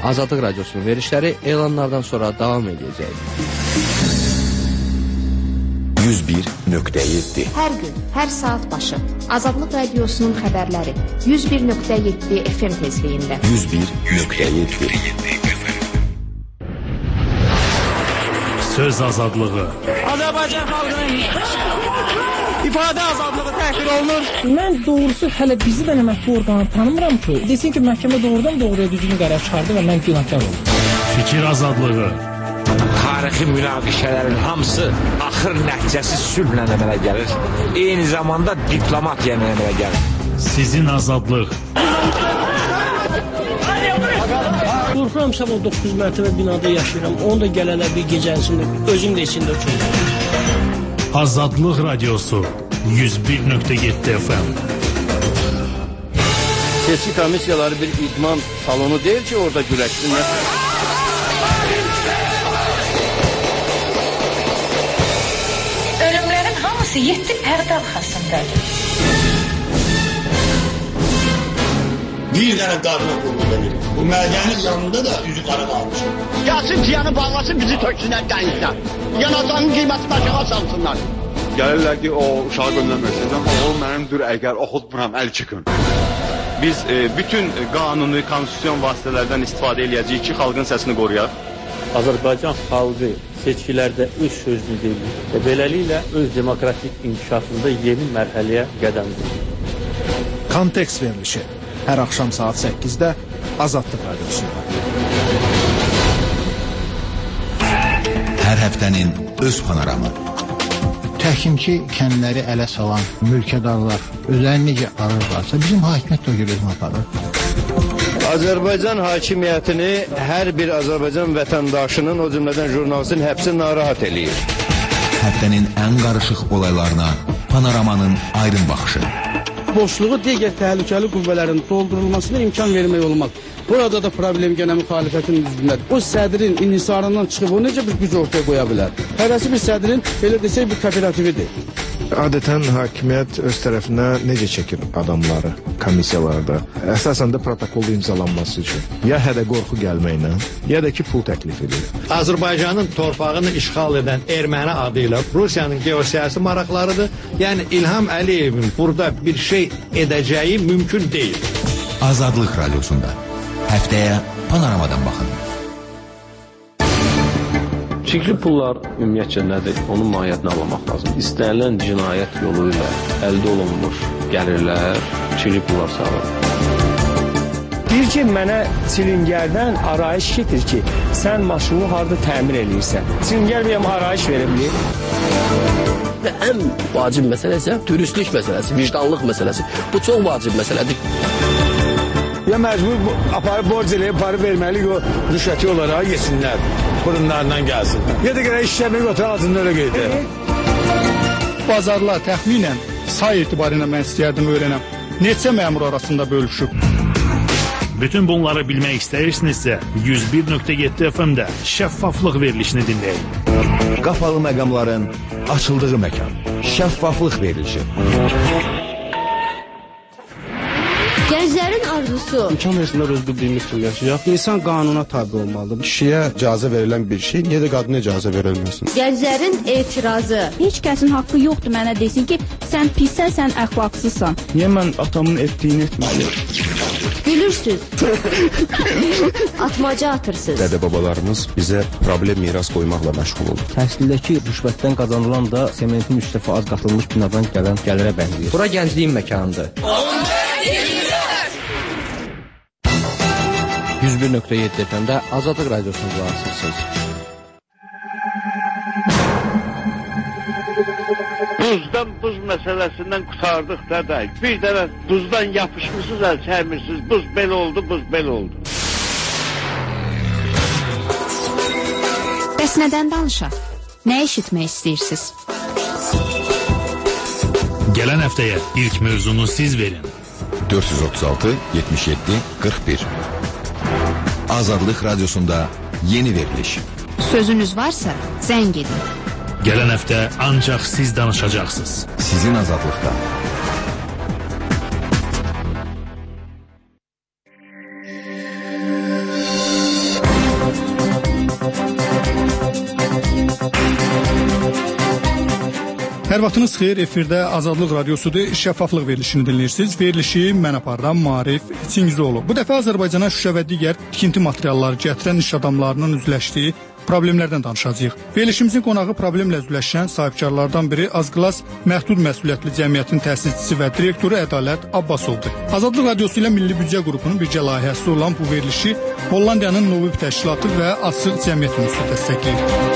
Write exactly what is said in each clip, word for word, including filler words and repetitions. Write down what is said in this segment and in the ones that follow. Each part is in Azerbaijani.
Azadlıq Radiosunun verişləri elanlardan sonra davam edəcək. yüz bir nöqtə yeddi Hər gün, hər saat başı Azadlıq Radiosunun xəbərləri yüz bir nöqtə yeddi F M tezliyində. yüz bir nöqtə yeddi Söz azadlığı. Azərbaycan xalqının ifadə azadlığı təhqir olunur. Mən doğrusu hələ bizi də məhkəmə orqanı tanımıram ki, desin ki, məhkəmə doğrudan doğruya düzgün qərar çıxardı və mən günahkar oldum. Fikir azadlığı. Tarixi münaqişələrin hamısı axır nəticəsi sülhlə əmələ gəlir. Eyni zamanda diplomatiya əmələ gəlir. Sizin azadlıq. Qorxuramsa o doqquz mərtəbə binada yaşayıram. Onu da gələlər bir gecəsində, özüm də içində uçurum. Azadlıq Radiosu yüz bir nöqtə yeddi F M. Seçki komissiyaları bir idman salonu deyil ki, orada güləşsinlər. Ölümlərin hamısı yeddi pərdə arxasındadır. Bir dənə qarına qurulu verir. Bu mədənin yanında da üzü qara qalmış. Gəlsin ciyanı bağlasın, bizi töksünlər dənizdən. Yanacağının qiyməti başına salsınlar. Gəlirlər ki, o uşağı göndərməksiniz, amma o mənimdir, əgər oxutmuram, əl çıxın. Biz e, bütün qanuni, konstitusyon vasitələrdən istifadə edəcəyik ki, xalqın səsini qoruyaq. Azərbaycan xalqı seçkilərdə öz sözünü deyir və beləliklə öz demokratik inkişafında yeni mərhələyə qədəm qoyur. Kontekst verilişi hər axşam saat səkkizdə Azadlıq Radiosunda. Hər həftənin öz panoramı. Təhkimki kəndləri ələ salan mülkədarlar özlərini necə arırlarsa, bizim hakimiyyət də o gözünü aparır. Azərbaycan hakimiyyətini hər bir Azərbaycan vətəndaşının, o cümlədən jurnalistin həbsi narahat eləyir. Həftənin ən qarışıq olaylarına panoramanın aydın baxışı. Boşluğu digər təhlükəli qüvvələrin doldurulmasına imkan vermək olmaz. Burada da problem gənə müxalifətin üzründədir. O sədrin inhisarından çıxıb o necə bir güc ortaya qoya bilər? Hərəsi bir sədrin, belə desək, bir kooperatividir. Adətən hakimiyyət öz tərəfinə necə çəkir adamları komissiyalarda? Əsasən də protokolda imzalanması üçün. Ya hədə qorxu gəlməklə, ya da ki, pul təklif edir. Azərbaycanın torpağını işğal edən erməni adı ilə Rusiyanın geosiyasi maraqlarıdır. Yəni İlham Əliyevin burada bir şey edəcəyi mümkün deyil. Azadlıq Radiosunda həftəyə panoramadan baxın. Çirkli pullar ümumiyyətcə nədir? Onun mahiyyətini anlamaq lazım. İstənilən cinayət yolu ilə əldə olunmuş gəlirlər, çirkli pullar sağlar. Bir ki, mənə çilingərdən arayış getir ki, sən maşını harada təmir eləyirsən. Çilingər bir arayış verə bilir. Və ən vacib məsələsə dürüstlük məsələsi, vicdanlıq məsələsi. Bu çox vacib məsələdir. Ya məcbur aparıb borc eləyib, parı verməli, o rüşvəti olaraq yesinlər, burunlarından gəlsin. Ya da qədər işləmək otur altında öyle qeydə. Bazarlar təxminən say etibarıyla mən istəyərdim öyrənəm. Neçə məmur arasında bölüşüb? Bütün bunları bilmək istəyirsinizsə yüz bir nöqtə yeddi F M-də şəffaflıq verilişini dinləyin. Qapalı məqamların açıldığı məkan. Şəffaflıq verilişi. Gənclərin arzusu. İmkan versinlər öz bildiyimiz kimi yaşayaq. İnsan qanuna tabi olmalıdır. Kişiyə icazə verilən bir şey, niyə də qadına icazə verilməsin? Gənclərin etirazı. Heç kəsin haqqı yoxdur mənə desin ki, sən pissən, sən əxlaqsızsan. Niyə mən atamın etdiyini etməliyim? Gülürsüz. Atmaca atırsınız. Dədə-babalarımız bizə problem miras qoymaqla məşğul olur. Təhsildəki rüşvətdən qazanılan da sementin üç dəfə az qatılmış binadan gələn gəlirə bənzəyir. Bura gəncliyin məkanıdır. yüz bir nöqtə yeddi F M-də Azadlıq Radiosunu qulaqasırsınız. Buzdan buz məsələsindən qutardıq dədək. Bir dənə buzdan yapışmışsınız, əl çərmirsiniz. Buz belə oldu, buz belə oldu. Bəs nədən danışaq? Nə eşitmək istəyirsiniz? Gələn həftəyə ilk mövzunu siz verin. dörd yüz otuz altı yetmiş yeddi qırx bir Azadlıq Radiosunda yeni veriliş. Sözünüz varsa zəng edin. Gələn həftə ancaq siz danışacaqsınız. Sizin azadlıqda. Hər vaxtınız xeyir, efirdə Azadlıq Radiosudur, şəffaflıq verilişini dinləyirsiniz. Verilişi mən aparıram, Maarif Çingizoğlu. Bu dəfə Azərbaycana şüşə və digər tikinti materialları gətirən iş adamlarının üzləşdiyi problemlərdən danışacağıq. Verilişimizin qonağı problemlə üzləşən sahibkarlardan biri Azqlas Məhdud Məsuliyyətli Cəmiyyətin təsisçisi və direktoru Ədalət Abbasovdur. Azadlıq Radiosu ilə Milli Büdcə qrupunun birgə layihəsi olan bu verilişi Hollandiyanın Novib təşkilatı və Açıq Cəmiyyət Universiteti dəstəkləyir.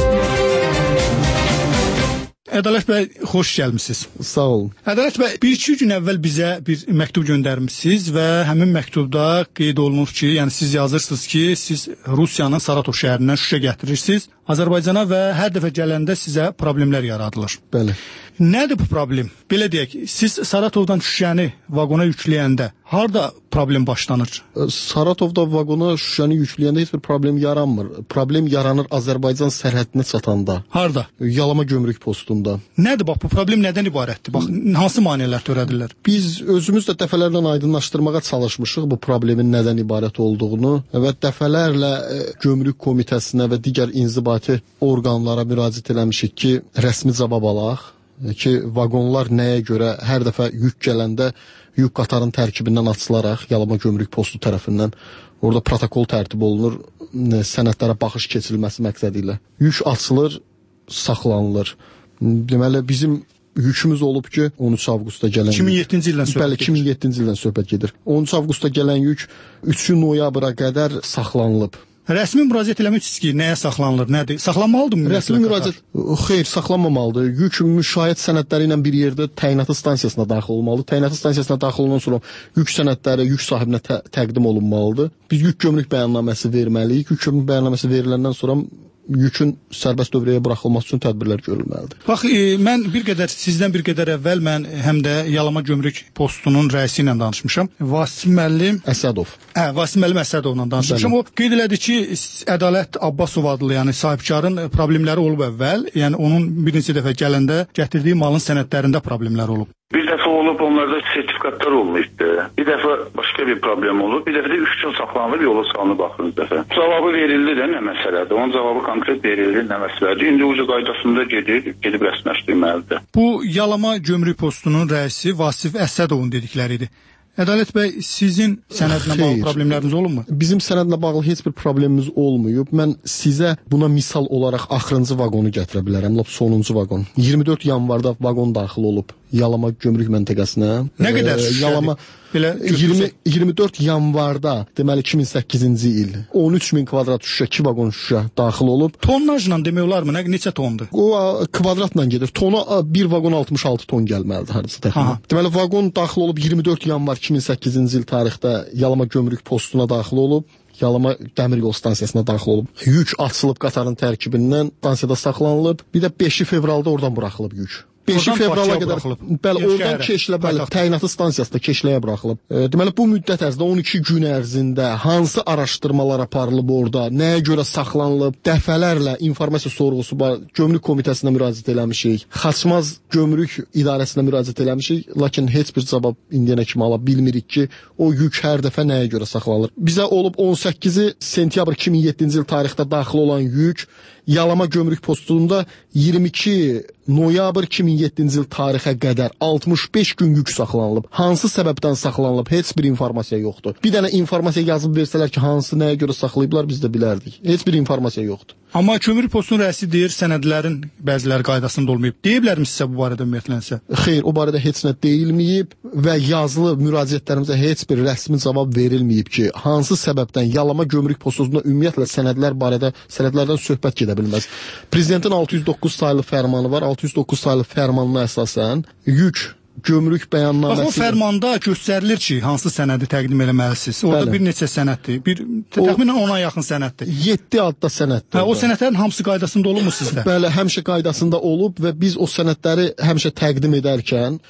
Ədalət bəy, xoş gəlmisiniz. Sağ olun. Ədalət bəy, bir-iki gün əvvəl bizə bir məktub göndərmisiniz və həmin məktubda qeyd olunur ki, yəni siz yazırsınız ki, siz Rusiyanın Saratov şəhərindən şüşə gətirirsiniz Azərbaycana və hər dəfə gələndə sizə problemlər yaradılır. Bəli. Nədir bu problem? Belə deyək, siz Saratovdan şüşəni vaqona yükləyəndə harda problem başlanır? Saratovda vaqona şüşəni yükləyəndə heç bir problem yaranmır. Problem yaranır Azərbaycan sərhədinə çatanda. Harda? Yalama gömrük postunda. Nədir bax, bu problem nədən ibarətdir? Bax, hansı maneələr törədirlər? Biz özümüz də dəfələrlə aydınlaşdırmağa çalışmışıq bu problemin nədən ibarət olduğunu və dəfələrlə gömrük komitəsinə və digər inzibati orqanlara müraciət eləmişik ki, rəsmi cavab alaq. Ki, vaqonlar nəyə görə hər dəfə yük gələndə yük qatarın tərkibindən açılaraq Yalama gömrük postu tərəfindən orada protokol tərtib olunur, sənədlərə baxış keçirilməsi məqsədi ilə. Yük açılır, saxlanılır. Deməli, bizim yükümüz olub ki, on üç avqustda gələn iki min yeddinci ildən söhbət Bəli, iki min yeddinci ildən söhbət gedir. on üç avqustda gələn yük üç noyabra qədər saxlanılıb. Rəsmi müraciət eləmişsiniz ki, nəyə saxlanılır, nədir? Saxlanmalıdır? Rəsmi müraciət, xeyr, saxlanmamalıdır. Yük müşahidə sənədləri ilə bir yerdə təyinatı stansiyasına daxil olmalıdır. Təyinatı stansiyasına daxil olandan sonra yük sənədləri yük sahibinə tə təqdim olunmalıdır. Biz yük gömrük bəyannaməsi verməliyik. Yük gömrük bəyannaməsi veriləndən sonra yükün sərbəst dövrəyə buraxılması üçün tədbirlər görülməlidir. Bax, e, mən bir qədər, sizdən bir qədər əvvəl mən həm də Yalama gömrük postunun rəisi ilə danışmışam. Vasim müəllim Əsədov. Hə, Vasim müəllim Əsədovla danışmışam. O qeyd elədi ki, Ədalət Abbasov adlı, yəni sahibkarın problemləri olub əvvəl, yəni onun bir neçə dəfə gələndə gətirdiyi malın sənədlərində problemlər olub. Bir dəfə olub, onlarda sertifikatlar olmuşdu. Bir dəfə başqa bir problem olub. Bir dəfə də üç gün saxlanılıb, yola salınıb axırıncı dəfə. Cavabı verildi də nə məsələdir? Onun cavabı konkret verildi nə məsələdir? İndi ucu qaydasında gedir, gedib rəsmiləşdirməlidir. Bu Yalama gömrük postunun rəisi Vasif Əsədovun dedikləridir. Ədalət bəy, sizin sənədlə bağlı problemləriniz olubmu? Bizim sənədlə bağlı heç bir problemimiz olmayıb. Mən sizə buna misal olaraq axırıncı vaqonu gətirə bilərəm, lap sonuncu vaqon. iyirmi dörd yanvarda vaqon daxil olub Yalama gömrük məntəqəsinə. Nə qədər şüşədir? Yalama belə iyirmi iyirmi dörd yanvarda, deməli iki min səkkizinci il on üç min kvadrat şüşə, iki vaqon şüşə daxil olub. Tonnajla demək olarmı? Nə neçə tondur? O kvadratla gedir. Tonu bir vaqon altmış altı ton gəlməlidir hardasa təxminən. Deməli vaqon daxil olub iyirmi dörd yanvar iki min səkkizinci il tarixdə Yalama gömrük postuna daxil olub. Yalama dəmir yol stansiyasına daxil olub. Yük açılıb qatarın tərkibindən stansiyada saxlanılıb. Bir də beşi fevralda oradan buraxılıb yük. beşi fevrala qədər, bəli, oradan Keşlə, bəli, təyinatı stansiyasında Keşləyə buraxılıb. E, deməli, bu müddət ərzində on iki gün ərzində hansı araşdırmalar aparılıb orada, nəyə görə saxlanılıb, dəfələrlə informasiya sorğusu var, gömrük komitəsinə müraciət eləmişik, Xaçmaz gömrük idarəsinə müraciət eləmişik, lakin heç bir cavab indiyənə kimi ala bilmirik ki, o yük hər dəfə nəyə görə saxlanılır. Bizə olub on səkkizi sentyabr iki min yeddinci il tarixdə daxil olan yük Yalama gömrük postunda iyirmi iki noyabr iki min yeddinci il tarixə qədər altmış beş gün yük saxlanılıb. Hansı səbəbdən saxlanılıb? Heç bir informasiya yoxdur. Bir dənə informasiya yazıb versələr ki, hansı nəyə görə saxlayıblar, biz də bilərdik. Heç bir informasiya yoxdur. Amma gömrük postunun rəisi deyir, sənədlərin bəziləri qaydasında olmayıb. Deyiblərmi sizə bu barədə ümumiyyətlənsə? Xeyr, o barədə heç nə deyilməyib və yazılı müraciətlərimizə heç bir rəsmi cavab verilməyib ki, hansı səbəbdən Yalama gömrük postunda ümumiyyətlə sənədlər barədə sənədlərdən söhbət gedə bilməz. Prezidentin altı yüz doqquz saylı fərmanı var. altı yüz doqquz saylı fərmanına əsasən yük gömrük bəyannaməsi. Bax, o fərmanda göstərilir ki, hansı sənədi təqdim eləməlisiniz. Orada Bəli. bir neçə sənəddir. Bir təxminən ona yaxın sənəddir. yeddi adda sənəddir. Hə, o sənədlərin hamısı qaydasında olubmu sizdə? Bəli, həmişə qaydasında olub və biz o sənədləri həmişə təqdim edərkən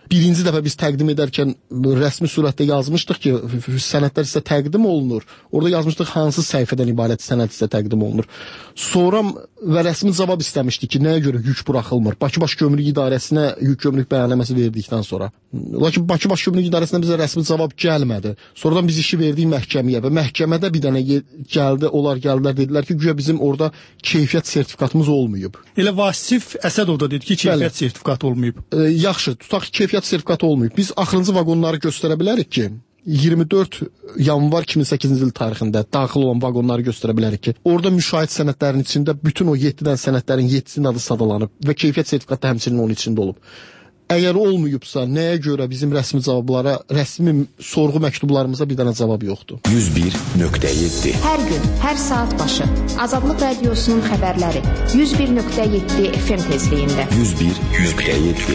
birinci dəfə biz təqdim edərkən rəsmi surətdə yazmışdıq ki, sənədlər sizə təqdim olunur. Orada yazmışdıq hansı səhifədən ibarət sənəd sizə təqdim olunur. Sonra və rəsmi cavab istəmişdik ki, nəyə görə yük buraxılmır? Bakı Baş Gömrük İdarəsinə yük gömrük bəyannaməsi verdikdən sonra. Lakin Bakı Baş Gömrük İdarəsindən bizə rəsmi cavab gəlmədi. Sonradan biz işi verdik məhkəməyə və məhkəmədə bir dənə gəldi, onlar gəldilər, dedilər ki, güya bizim orada keyfiyyət sertifikatımız olmayıb. Elə Vasif Əsədov da dedi ki, keyfiyyət sertifikatı olmayıb. E, yaxşı, tutaq ki, keyfiyyət sertifikatı olmayıb. Biz axırıncı vaqonları göstərə bilərik ki, iyirmi dörd yanvar iki min səkkizinci il tarixində daxil olan vaqonları göstərə bilərik ki, orada müşahid sənədlərin içində bütün o yeddi dən sənədlərin yeddisinin adı sadalanıb və keyfiyyət sertifikatı da həmçinin onun içində olub. Əgər olmayıbsa, nəyə görə bizim rəsmi cavablara, rəsmi sorğu məktublarımıza bir dənə cavab yoxdur? yüz bir nöqtə yeddi. Hər gün, hər saat başı Azadlıq Radiosunun xəbərləri yüz bir nöqtə yeddi F M tezliyində. yüz bir nöqtə yeddi.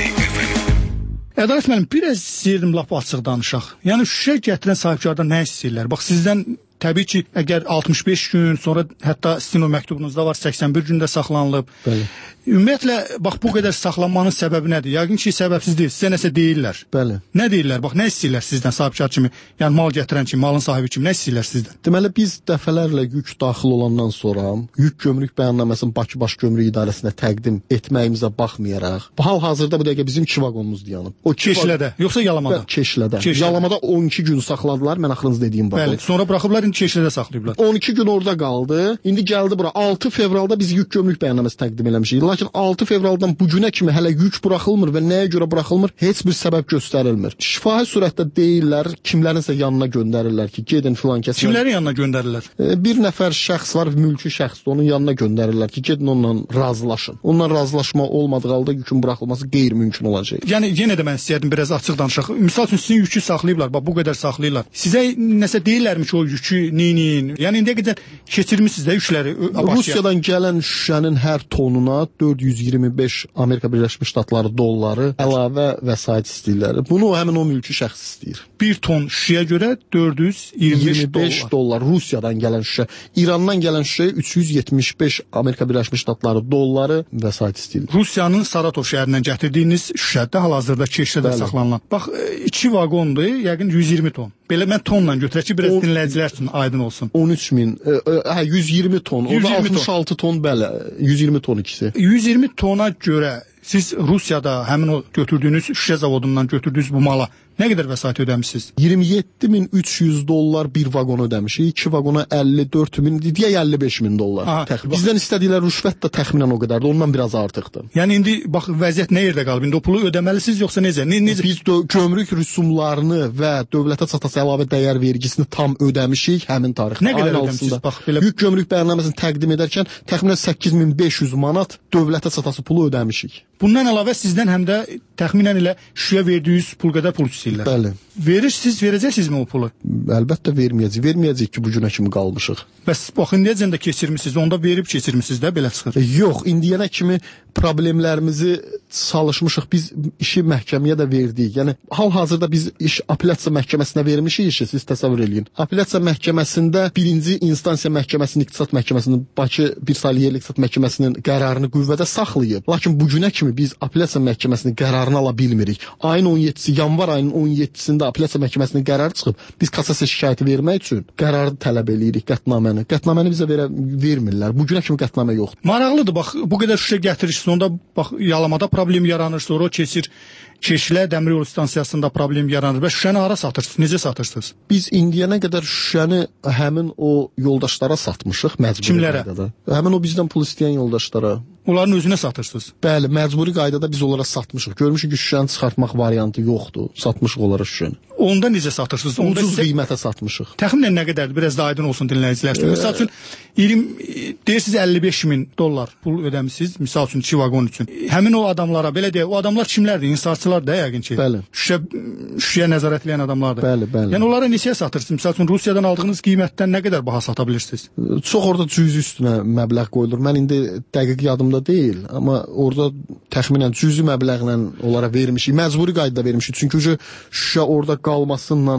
Ədalət müəllim, biraz istəyirdim lap açıq danışaq. Yəni Şuşaya gətirən sahibkardan nə istəyirlər? Bax sizdən təbii ki, əgər altmış beş gün sonra hətta sizin o məktubunuzda var səksən bir gündə saxlanılıb. Bəli. Ümumiyyətlə bax bu qədər saxlanmanın səbəbi nədir? Yəqin ki, səbəbsiz deyil. Sizə nəsə deyirlər. Bəli. Nə deyirlər? Bax nə istəyirlər sizdən sahibkar kimi? Yəni mal gətirən kimi, malın sahibi kimi nə istəyirlər sizdən? Deməli biz dəfələrlə yük daxil olandan sonra yük gömrük bəyannaməsini Bakı Baş Gömrük İdarəsinə təqdim etməyimizə baxmayaraq, hal-hazırda bu dəqiqə bizim iki vaqonumuz dayanıb. O Keşlədə, yoxsa Yalamada? Keşlədə. Yalamada on iki gün saxladılar, mən axırıncı dediyim vaqon. Bəli. Sonra buraxıblar, indi Keşlədə saxlayıblar. on iki gün orada qaldı. İndi gəldi bura. altı fevralda biz yük gömrük bəyannaməsi təqdim eləmişik. Lakin altı fevraldan bu günə kimi hələ yük buraxılmır və nəyə görə buraxılmır? Heç bir səbəb göstərilmir. Şifahi surətdə deyirlər, kimlərinsə yanına göndərirlər ki, gedin filan kəsə. Kimlərin yanına göndərirlər? E, bir nəfər şəxs var, mülki şəxsdir, onun yanına göndərirlər ki, gedin onunla razılaşın. Onunla razılaşma olmadığı halda yükün buraxılması qeyri-mümkün olacaq. Yəni yenə də mən istəyirdim biraz açıq danışaq. Misal üçün sizin yükü saxlayıblar, bax bu qədər saxlayırlar. Sizə nəsə deyirlərmi ki, o yükü neyin? Yəni indiyə qədər keçirmisiniz də yükləri Abasiya. Rusiyadan gələn şüşənin hər tonuna dörd yüz iyirmi beş Amerika Birləşmiş Ştatları dolları əlavə vəsait istəyirlər. Bunu həmin o mülki şəxs istəyir. Bir ton şüşəyə görə dörd yüz iyirmi beş dollar Rusiyadan gələn şüşə. İrandan gələn şüşəyə üç yüz yetmiş beş Amerika Birləşmiş Ştatları dolları vəsait istəyirlər. Rusiyanın Saratov şəhərindən gətirdiyiniz şüşədə hal-hazırda Keşlədə saxlanılan. Bax iki vaqondur, yəqin yüz iyirmi ton. Belə mən tonla götürək ki, biraz dinləyicilər üçün aydın olsun. on üç min, hə yüz iyirmi ton. O da altmış altı ton, bəli, yüz iyirmi ton ikisi. yüz iyirmi tona görə siz Rusiyada həmin o götürdüyünüz şüşə zavodundan götürdüyünüz bu mala nə qədər vəsait ödəmisiniz? iyirmi yeddi min üç yüz dollar bir vaqon ödəmişik. iki vaqona əlli dörd min, deyək əlli beş min dollar. Təxminən. Bizdən istədikləri rüşvət də təxminən o qədərdir. Ondan biraz artıqdır. Yəni indi bax vəziyyət nə yerdə qalıb? İndi o pulu ödəməlisiniz yoxsa necə? Ne, necə? Biz gömrük rüsumlarını və dövlətə çatası əlavə dəyər vergisini tam ödəmişik həmin tarixdə. Nə qədər ödəmisiniz? Bax belə yük gömrük bəyannaməsini təqdim edərkən təxminən səkkiz min beş yüz manat dövlətə çatası pulu ödəmişik. Bundan əlavə sizdən həm də təxminən elə şüşəyə verdiyiniz pul qədər pul istəyirlər. Bəli. Verirsiniz, verəcəksinizmi o pulu? Əlbəttə verməyəcəyik. Verməyəcəyik ki, bu günə kimi qalmışıq. Bəs bax indiyəcən də keçirmisiniz, onda verib keçirmisiniz də belə çıxır. E, yox, indiyənə kimi problemlərimizi çalışmışıq. Biz işi məhkəməyə də verdik. Yəni hal-hazırda biz iş apellyasiya məhkəməsinə vermişik işi, siz təsəvvür eləyin. Apellyasiya məhkəməsində birinci instansiya məhkəməsinin, İqtisad məhkəməsinin, Bakı bir saylı yerli İqtisad məhkəməsinin qərarını qüvvədə saxlayıb. Lakin bu günə kimi biz apellyasiya məhkəməsinin qərarını ala bilmirik. Ayın on yeddisi, yanvar ayının on yeddisində apellyasiya məhkəməsinin qərarı çıxıb. Biz kassasiya şikayəti vermək üçün qərarı tələb eləyirik, qətnaməni. Qətnaməni bizə verə, vermirlər. Bu günə kimi qətnamə yoxdur. Maraqlıdır, bax bu qədər şüşə gətirirsiniz, onda bax Yalamada problem yaranır, sonra o keçir Keşlə dəmir yolu stansiyasında problem yaranır və şüşəni hara satırsınız? Necə satırsınız? Biz indiyənə qədər şüşəni həmin o yoldaşlara satmışıq məcburi Kimlərə? qaydada. Həmin o bizdən pul istəyən yoldaşlara. Onların özünə satırsınız? Bəli, məcburi qaydada biz onlara satmışıq. Görmüşük ki, şüşəni çıxartmaq variantı yoxdur. Satmışıq onlara şüşəni. Onda necə satırsınız? Onda ucuz sizə... qiymətə satmışıq. Təxminən nə qədərdir? Biraz da aydın olsun dinləyicilər üçün. Məsəl üçün iyirmi deyirsiniz əlli beş min dollar pul ödəmisiniz, misal üçün iki vaqon üçün. Həmin o adamlara belə deyək, o adamlar kimlərdir? İnsaçılar da yəqin ki. Bəli. Şüşə, şüşəyə nəzarət edən adamlardır. Bəli, bəli. Yəni onlara neçəyə satırsınız? Misal üçün Rusiyadan aldığınız qiymətdən nə qədər baha sata bilirsiniz? Çox orada cüzi üstünə məbləğ qoyulur. Mən indi dəqiq yadımda deyil, amma orada təxminən cüzi məbləğlə onlara vermişik. Məcburi qaydada vermişik. Çünki şüşə orada qalmasından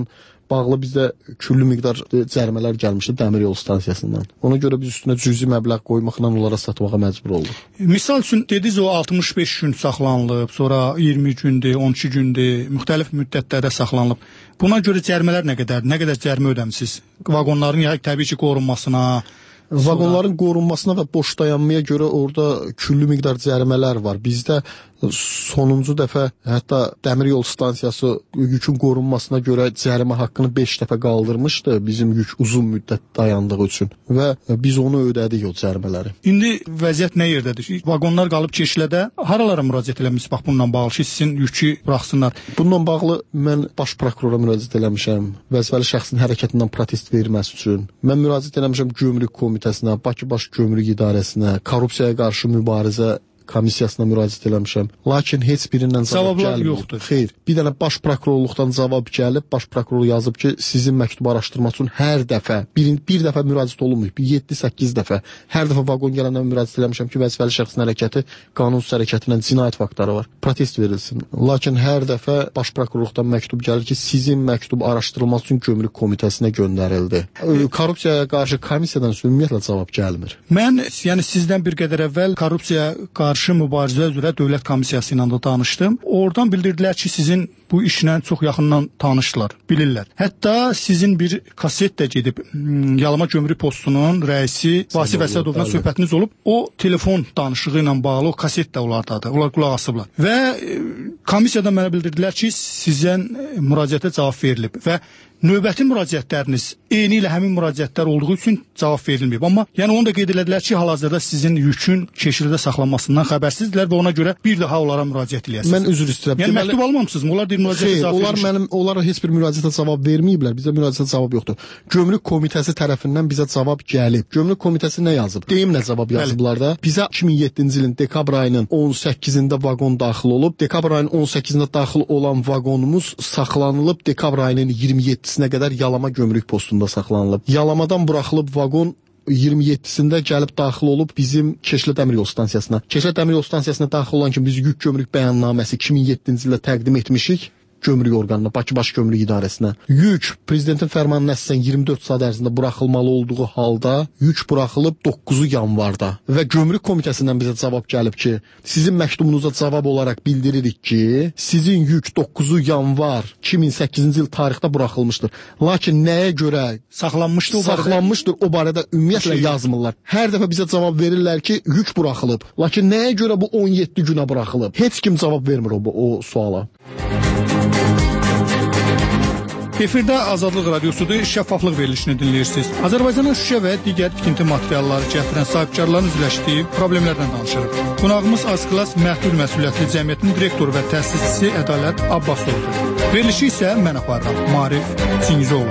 bağlı bizə küllü miqdar cərimələr gəlmişdi dəmir yol stansiyasından. Ona görə biz üstünə cüzi məbləğ qoymaqla onlara satmağa məcbur olduq. Misal üçün dediniz o altmış beş gün saxlanılıb, sonra iyirmi gündür, on iki gündür, müxtəlif müddətlərdə saxlanılıb. Buna görə cərimələr nə qədər, nə qədər cərimə ödəmisiniz? Vaqonların ya təbii ki qorunmasına, vaqonların qorunmasına və boş dayanmaya görə orada küllü miqdar cərimələr var. Bizdə sonuncu dəfə hətta dəmir yol stansiyası yükün qorunmasına görə cərimə haqqını beş dəfə qaldırmışdı bizim yük uzun müddət dayandığı üçün və biz onu ödədik o cərimələri. İndi vəziyyət nə yerdədir? Vaqonlar qalıb Çeşilədə. Haralara müraciət eləmisiniz bax bununla bağlı ki, sizin yükü buraxsınlar? Bununla bağlı mən baş prokurora müraciət eləmişəm. Vəzifəli şəxsin hərəkətindən protest verilməsi üçün. Mən müraciət eləmişəm Gömrük Komitəsinə, Bakı Baş Gömrük İdarəsinə, korrupsiyaya qarşı mübarizə komissiyasına müraciət eləmişəm. Lakin heç birindən cavab gəlmir. Yoxdur. Xeyr. Bir dənə baş prokurorluqdan cavab gəlib, baş prokuror yazıb ki, sizin məktubu araşdırmaq üçün hər dəfə, bir, bir dəfə müraciət olunmayıb, yeddi səkkiz dəfə. Hər dəfə vaqon gələndə müraciət eləmişəm ki, vəzifəli şəxsin hərəkəti qanunsuz hərəkətindən cinayət faktları var. Protest verilsin. Lakin hər dəfə baş prokurorluqdan məktub gəlir ki, sizin məktub araşdırılması üçün Gömrük Komitəsinə göndərildi. Korrupsiyaya qarşı komissiyadan ümumiyyətlə cavab gəlmir. Mən, yəni sizdən bir qədər əvvəl korrupsiyaya qarşı Qarşı mübarizə üzrə Dövlət Komissiyası ilə də danışdım. Oradan bildirdilər ki, sizin bu işlə çox yaxından tanışdılar, bilirlər. Hətta sizin bir kaset də gedib Yalama Gömrük Postunun rəisi Vasif Əsədovla söhbətiniz olub. O telefon danışığı ilə bağlı o kaset də onlardadır. Onlar qulaq asıblar. Və komissiyadan mənə bildirdilər ki, sizdən müraciətə cavab verilib və növbəti müraciətləriniz eyni ilə həmin müraciətlər olduğu üçün cavab verilməyib. Amma yəni onu da qeyd elədilər ki, hal-hazırda sizin yükün Çeşilədə saxlanmasından xəbərsizdirlər və ona görə bir daha onlara müraciət eləyəsiniz. Mən üzr istəyirəm. Yəni məktub almamısınız mı? Onlar deyir müraciətə cavab onlar mənim onlara heç bir müraciətə cavab verməyiblər. Bizə müraciətə cavab yoxdur. Gömrük Komitəsi tərəfindən bizə cavab gəlib. Gömrük Komitəsi nə yazıb? Deyim nə cavab yazıblar da. Bizə iki min yeddinci ilin dekabr ayının on səkkizində vaqon daxil olub. Dekabr ayının on səkkizində daxil olan vaqonumuz saxlanılıb dekabr ayının iyirmi yeddisinə qədər Yalama Gömrük Postunda saxlanılıb. Yalamadan buraxılıb vaqon iyirmi yeddisində gəlib daxil olub bizim Çeşilə Dəmir Yol Stansiyasına. Çeşilə Dəmir Yol Stansiyasına daxil olan kimi biz yük gömrük bəyannaməsi iki min yeddinci ildə təqdim etmişik. Gömrük orqanına, Bakı Baş Gömrük İdarəsinə. Yük prezidentin fərmanına əsasən iyirmi dörd saat ərzində buraxılmalı olduğu halda yük buraxılıb doqquzu yanvarda və Gömrük Komitəsindən bizə cavab gəlib ki, sizin məktubunuza cavab olaraq bildiririk ki, sizin yük doqquzu yanvar iki min səkkizinci il tarixdə buraxılmışdır. Lakin nəyə görə saxlanmışdır o barədə? Saxlanmışdır o barədə ümumiyyətlə yazmırlar. Hər dəfə bizə cavab verirlər ki, yük buraxılıb. Lakin nəyə görə bu on yeddi günə buraxılıb? Heç kim cavab vermir o, o suala. Efirdə Azadlıq Radiosudur, şəffaflıq verilişini dinləyirsiniz. Azərbaycana şüşə və digər tikinti materialları gətirən sahibkarların üzləşdiyi problemlərdən danışırıq. Qonağımız Azklas Məhdud Məsuliyyətli Cəmiyyətinin direktoru və təsisçisi Ədalət Abbasovdur. Verilişi isə mən aparıram, Marif Çingizoğlu.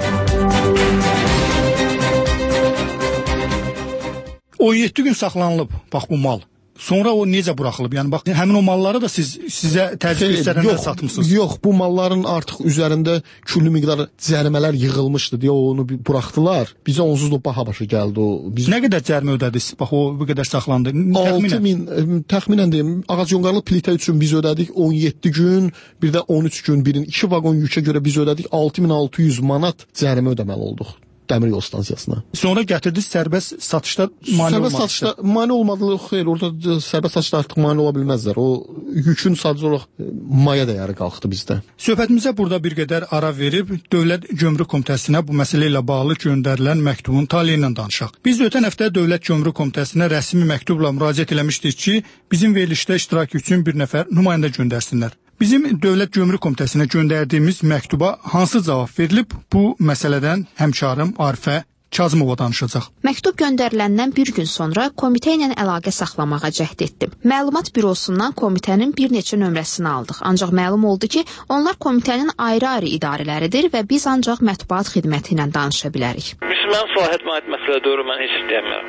on yeddi gün saxlanılıb, bax bu mal. Sonra o necə buraxılıb? Yəni bax, həmin o malları da siz sizə təzyiq göstərəndə satmısınız. Yox, bu malların artıq üzərində küllü miqdar cərimələr yığılmışdı deyə onu buraxdılar. Bizə onsuz da baha başa gəldi o. Biz nə qədər cərimə ödədiniz? Bax o bu qədər saxlandı. altı min təxminən deyim, ağacyoğarlı plitə üçün biz ödədik on yeddi gün, bir də on üç gün birin iki vaqon yükə görə biz ödədik altı min altı yüz manat cərimə ödəməli olduq. Dəmir yol stansiyasına. Sonra gətirdiniz sərbəst satışda mane olmadı. Sərbəst satışda mane olmadığı xeyr, orada sərbəst satışda artıq mane ola bilməzlər. O yükün sadəcə olaraq maya dəyəri qalxdı bizdə. Söhbətimizə burada bir qədər ara verib Dövlət Gömrük Komitəsinə bu məsələ ilə bağlı göndərilən məktubun taleyi ilə danışaq. Biz ötən həftə Dövlət Gömrük Komitəsinə rəsmi məktubla müraciət eləmişdik ki, bizim verilişdə iştirak üçün bir nəfər nümayəndə göndərsinlər. Bizim Dövlət Gömrük Komitəsinə göndərdiyimiz məktuba hansı cavab verilib? Bu məsələdən həmkarım Arifə Kazımova danışacaq. Məktub göndəriləndən bir gün sonra komitə ilə əlaqə saxlamağa cəhd etdim. Məlumat bürosundan komitənin bir neçə nömrəsini aldıq. Ancaq məlum oldu ki, onlar komitənin ayrı-ayrı idarələridir və biz ancaq mətbuat xidməti ilə danışa bilərik. Biz mən Fahid Mahid məsələ doğru mən heç istəyəmirəm.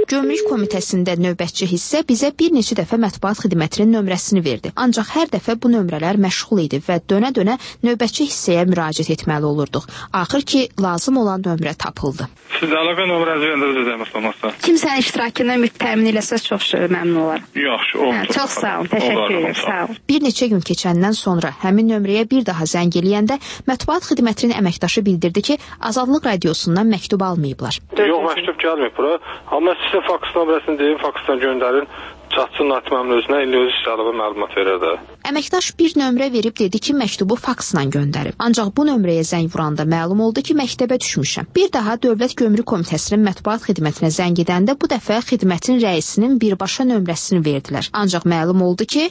Gömrük Komitəsində növbətçi hissə bizə bir neçə dəfə mətbuat xidmətinin nömrəsini verdi. Ancaq hər dəfə bu nömrələr məşğul idi və dönə-dönə növbətçi hissəyə müraciət etməli olurduq. Axır ki, lazım olan nömrə tapıldı. Siz əlaqə nömrənizi göndərdiniz deməsəmsə. Kimsənin iştirakını təmin eləsəz çox məmnun olaram. Yaxşı, oldu. Hə, çox sağ olun, təşəkkür edirəm, sağ olun. Bir neçə gün keçəndən sonra həmin nömrəyə bir daha zəng eləyəndə mətbuat xidmətinin əməkdaşı bildirdi ki, Azadlıq Radiosundan məktub almayıblar. Yox, məktub gəlməyib bura. Amma sizə faks nömrəsini deyim, faksdan göndərin. Çatsın Natiməmin özünə, indi özü sağlığı məlumat verər də. Əməkdaş bir nömrə verib dedi ki, məktubu faksla göndərib. Ancaq bu nömrəyə zəng vuranda məlum oldu ki, məktəbə düşmüşəm. Bir daha Dövlət Gömrük Komitəsinin mətbuat xidmətinə zəng edəndə bu dəfə xidmətin rəisinin birbaşa nömrəsini verdilər. Ancaq məlum oldu ki,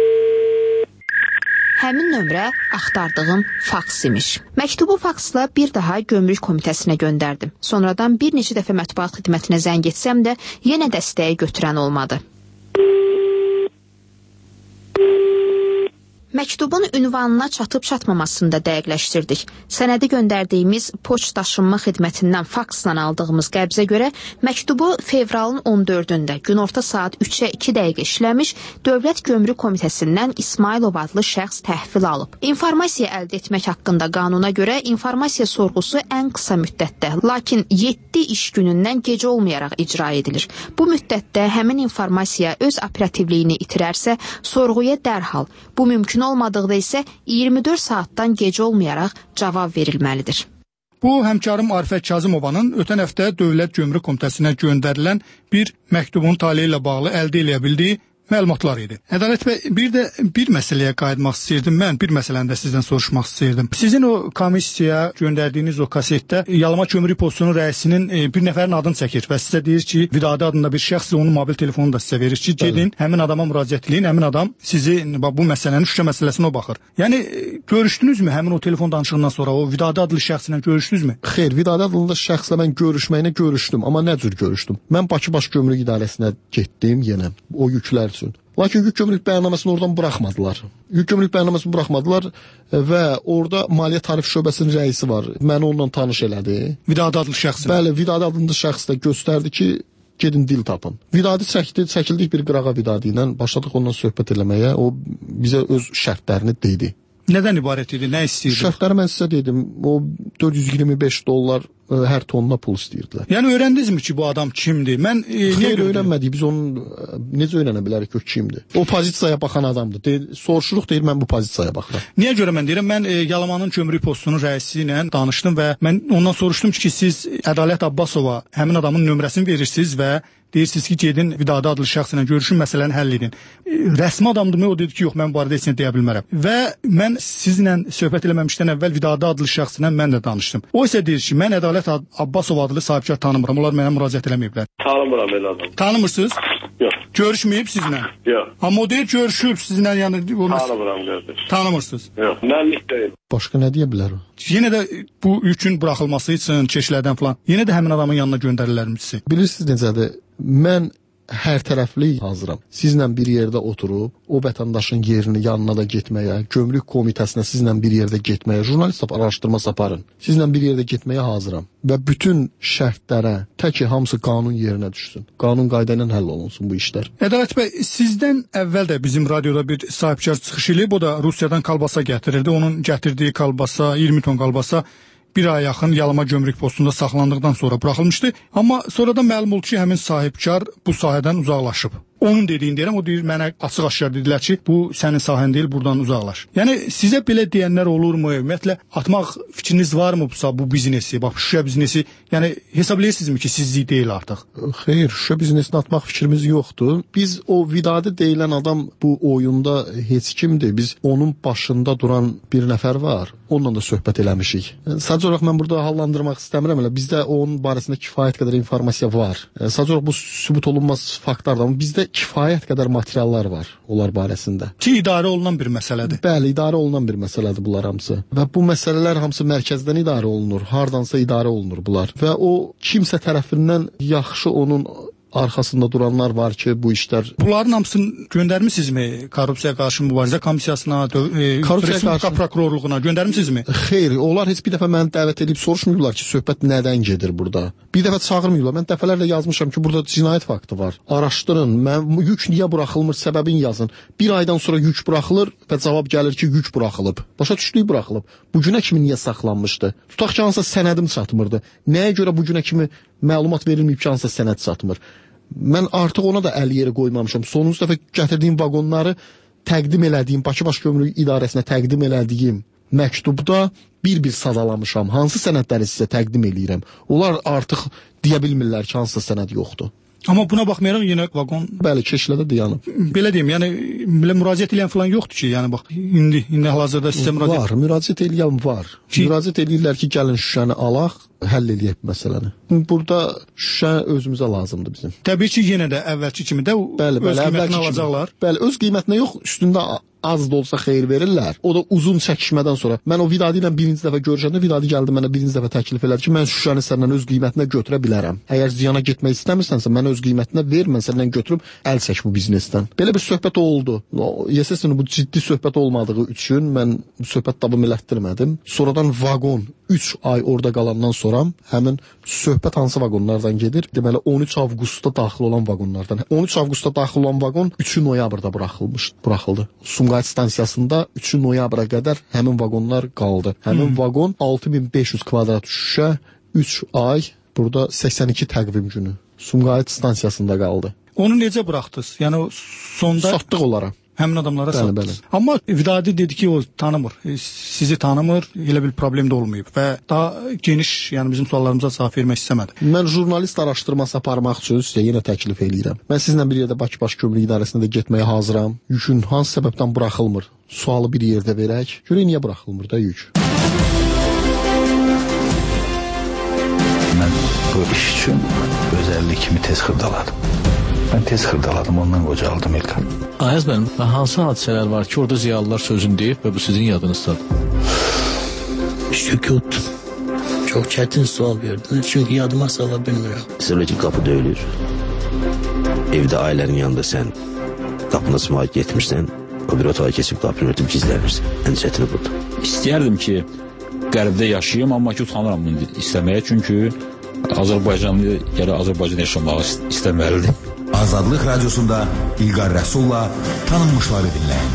həmin nömrə axtardığım faks imiş. Məktubu faksla bir daha Gömrük Komitəsinə göndərdim. Sonradan bir neçə dəfə mətbuat xidmətinə zəng etsəm də yenə dəstəyi götürən olmadı. Məktubun ünvanına çatıb-çatmamasını da dəqiqləşdirdik. Sənədi göndərdiyimiz poçt daşınma xidmətindən faksla aldığımız qəbzə görə məktubu fevralın on dördündə günorta saat üçə iki dəqiqə işləmiş Dövlət Gömrük Komitəsindən İsmailov adlı şəxs təhvil alıb. İnformasiya əldə etmək haqqında qanuna görə informasiya sorğusu ən qısa müddətdə, lakin yeddi iş günündən gec olmayaraq icra edilir. Bu müddətdə həmin informasiya öz operativliyini itirərsə, sorğuya dərhal, bu mümkün olmadıqda isə iyirmi dörd saatdan gec olmayaraq cavab verilməlidir. Bu, həmkarım Arifə Kazımovanın ötən həftə Dövlət Gömrük Komitəsinə göndərilən bir məktubun taleyi ilə bağlı əldə edə bildiyi məlumatlar idi. Ədalət bəy, bir də bir məsələyə qayıtmaq istəyirdim. Mən bir məsələni də sizdən soruşmaq istəyirdim. Sizin o komissiyaya göndərdiyiniz o kasetdə Yalama Gömrük Postunun rəisinin e, bir nəfərin adını çəkir və sizə deyir ki, Vidadi adında bir şəxs onun mobil telefonunu da sizə verir ki, gedin, həmin adama müraciət edin, həmin adam sizi bu məsələnin Şuşa məsələsinə o baxır. Yəni görüşdünüzmü həmin o telefon danışığından sonra o Vidadi adlı şəxslə görüşdünüzmü? Xeyr, Vidadi adlı şəxslə mən görüşməyinə görüşdüm, amma nə cür görüşdüm? Mən Bakı Baş Gömrük İdarəsinə getdim yenə o yüklər üçün. Lakin yük gömrük bəyannaməsini oradan buraxmadılar. Yük gömrük bəyannaməsini buraxmadılar və orada Maliyyə Tarif Şöbəsinin rəisi var. Məni onunla tanış elədi. Vidadi adlı şəxs. Bəli, Vidadi adlı şəxs də göstərdi ki, gedin dil tapın. Vidadi çəkdi, çəkildik bir qırağa Vidadi ilə, başladıq ondan söhbət eləməyə. O bizə öz şərtlərini dedi. Nədən ibarət idi? Nə istəyirdi? Şərtləri mən sizə dedim. O dörd yüz iyirmi beş dollar ə, hər tonuna pul istəyirdilər. Yəni öyrəndinizmi ki, bu adam kimdir? Mən e, niyə öyrənmədik? Biz onun ə, necə öyrənə bilərik ki, o kimdir? O pozisiyaya baxan adamdır. Deyir, soruşuruq, deyir, mən bu pozisiyaya baxıram. Niyə görə mən deyirəm? Mən e, Yalamanın Gömrük Postunun rəisi ilə danışdım və mən ondan soruşdum ki, siz Ədalət Abbasova həmin adamın nömrəsini verirsiniz və deyirsiniz ki, gedin Vidadi adlı şəxslə görüşün, məsələni həll edin. E, rəsmi adamdırmı? O dedi ki, yox, mən bu arada heç nə deyə bilmərəm. Və mən sizlə söhbət eləməmişdən əvvəl Vidadi adlı şəxslə mən də danışdım. O isə deyir ki, mən Ədalət Abbasov adlı sahibkar tanımıram. Onlar mənə müraciət eləməyiblər. Tanımıram elə adam. Tanımırsınız? Yox. Görüşməyib sizlə? Yox. Amma o deyir, görüşüb sizlə, yəni... Tanımıram, qardaş. Tanımırsınız? Yox, mənlik deyil. Başqa nə deyə bilər o? Yenə də bu yükün buraxılması üçün keşlərdən falan, yenə də həmin adamın yanına göndərirlərmi sizi? Bilirsiniz necədir? Mən hər tərəfli hazıram. Sizlə bir yerdə oturub, o vətəndaşın yerini yanına da getməyə, Gömrük Komitəsinə sizlə bir yerdə getməyə, jurnalist araşdırma aparın. Sizlə bir yerdə getməyə hazıram. Və bütün şərtlərə, təki hamısı qanun yerinə düşsün. Qanun qayda ilə həll olunsun bu işlər. Ədalət bəy, sizdən əvvəl də bizim radioda bir sahibkar çıxış eləyib, o da Rusiyadan kalbasa gətirirdi. Onun gətirdiyi kalbasa, iyirmi ton kalbasa bir ay yaxın Yalama Gömrük Postunda saxlandıqdan sonra buraxılmışdı. Amma sonradan məlum oldu ki, həmin sahibkar bu sahədən uzaqlaşıb. Onun dediyin deyirəm, o deyir, mənə açıq-aşkar dedilər ki, bu sənin sahən deyil, buradan uzaqlaş. Yəni, sizə belə deyənlər olurmu? Ümumiyyətlə, atmaq fikriniz varmı bu, bu biznesi, bax, Şuşa biznesi? Yəni, hesablayırsınızmı ki, sizlik deyil artıq? Xeyr, Şuşa biznesini atmaq fikrimiz yoxdur. Biz o Vidadi deyilən adam bu oyunda heç kimdir. Biz onun başında duran bir nəfər var. Onunla da söhbət eləmişik. Sadəcə olaraq mən burada hallandırmaq istəmirəm. Elə bizdə onun barəsində kifayət qədər informasiya var. Sadəcə olaraq bu sübut olunmaz faktlardır. Amma bizdə kifayət qədər materiallar var onlar barəsində. Ki, idarə olunan bir məsələdir. Bəli, idarə olunan bir məsələdir bunlar hamısı. Və bu məsələlər hamısı mərkəzdən idarə olunur. Hardansa idarə olunur bunlar. Və o kimsə tərəfindən yaxşı onun arxasında duranlar var ki, bu işlər... Bunların hamısını göndərmisinizmi korrupsiya qarşı mübarizə komissiyasına, e, Respublika prokurorluğuna göndərmisinizmi? Xeyr, onlar heç bir dəfə məni dəvət edib soruşmuyublar ki, söhbət nədən gedir burada. Bir dəfə çağırmıyublar. Mən dəfələrlə yazmışam ki, burada cinayət faktı var. Araşdırın, mən yük niyə buraxılmır, səbəbini yazın. Bir aydan sonra yük buraxılır və cavab gəlir ki, yük buraxılıb. Başa düşdük buraxılıb. Bu günə kimi niyə saxlanmışdı? Tutaq ki, hansısa sənədim çatmırdı. Nəyə görə bu günə kimi məlumat verilməyib ki, hansısa sənəd çatmır? Mən artıq ona da əl yeri qoymamışam. Sonuncu dəfə gətirdiyim vaqonları təqdim elədiyim, Bakı Baş Gömrük İdarəsinə təqdim elədiyim məktubda bir-bir sadalamışam. Hansı sənədləri sizə təqdim eləyirəm? Onlar artıq deyə bilmirlər ki, hansısa sənəd yoxdur. Amma buna baxmayaraq yenə vaqon... Bəli, keşlədə dayanıb. Belə deyim, yəni belə müraciət edən falan yoxdur ki, yəni bax, indi, indi hal-hazırda sizə müraciət... Var, müraciət edən var. Ki... Müraciət edirlər ki, gəlin şüşəni alaq, həll eləyək məsələni. Burada şüşə özümüzə lazımdır bizim. Təbii ki, yenə də əvvəlki kimi də bəli, öz qiymətini alacaqlar. Bəli, öz qiymətinə yox, üstündə az da olsa xeyir verirlər. O da uzun çəkişmədən sonra. Mən o Vidadi ilə birinci dəfə görüşəndə Vidadi gəldi mənə birinci dəfə təklif elədi ki, mən şüşəni səndən öz qiymətinə götürə bilərəm. Əgər ziyana getmək istəmirsənsə, mən öz qiymətinə ver, mən səndən götürüb əl çək bu biznesdən. Belə bir söhbət oldu. Yesəsən bu ciddi söhbət olmadığı üçün mən söhbət davam elətdirmədim. Sonradan vaqon üç ay orada qalandan sonra həmin söhbət hansı vaqonlardan gedir? Deməli on üç avqustda daxil olan vaqonlardan. on üç avqustda daxil olan vaqon üç noyabrda buraxılmış, buraxıldı. Sumqayıt stansiyasında üç noyabra qədər həmin vaqonlar qaldı. Həmin hmm. vaqon altı min beş yüz kvadrat şüşə üç ay burada səksən iki təqvim günü Sumqayıt stansiyasında qaldı. Onu necə buraxdınız? Yəni sonda satdıq onlara. Həmin adamlara satdınız. Amma Vidadi dedi ki, o tanımır. Sizi tanımır, elə bir problem də olmayıb və daha geniş, yəni bizim suallarımıza cavab vermək istəmədi. Mən jurnalist araşdırması aparmaq üçün sizə yenə təklif eləyirəm. Mən sizinlə bir yerdə Bakı Baş Gömrük İdarəsinə də getməyə hazıram. Yükün hansı səbəbdən buraxılmır? Sualı bir yerdə verək. Görək niyə buraxılmır da yük? Mən bu iş üçün özəllik kimi tez xırdaladım. Mən tez xırdaladım, ondan qocaldım İlqar. Ayaz mənim, hansı hadisələr var ki, orada ziyalılar sözünü deyib və bu sizin yadınızdadır? Sükut. Çox çətin sual verdiniz, çünki yadıma sala bilmirəm. Sırla ki, qapı döyülür. Evdə ailənin yanında sən qapını açmağa getmirsən, o bir otağa keçib qapını örtüb gizlənirsən. Ən çətini budur. İstəyərdim ki, qərbdə yaşayayım, amma ki, utanıram bunu istəməyə, çünki Azərbaycanlı gələ Azərbaycan yaşamağı istəməlidir. Azadlıq Radiosunda İlqar Rəsulla tanınmışları dinləyin.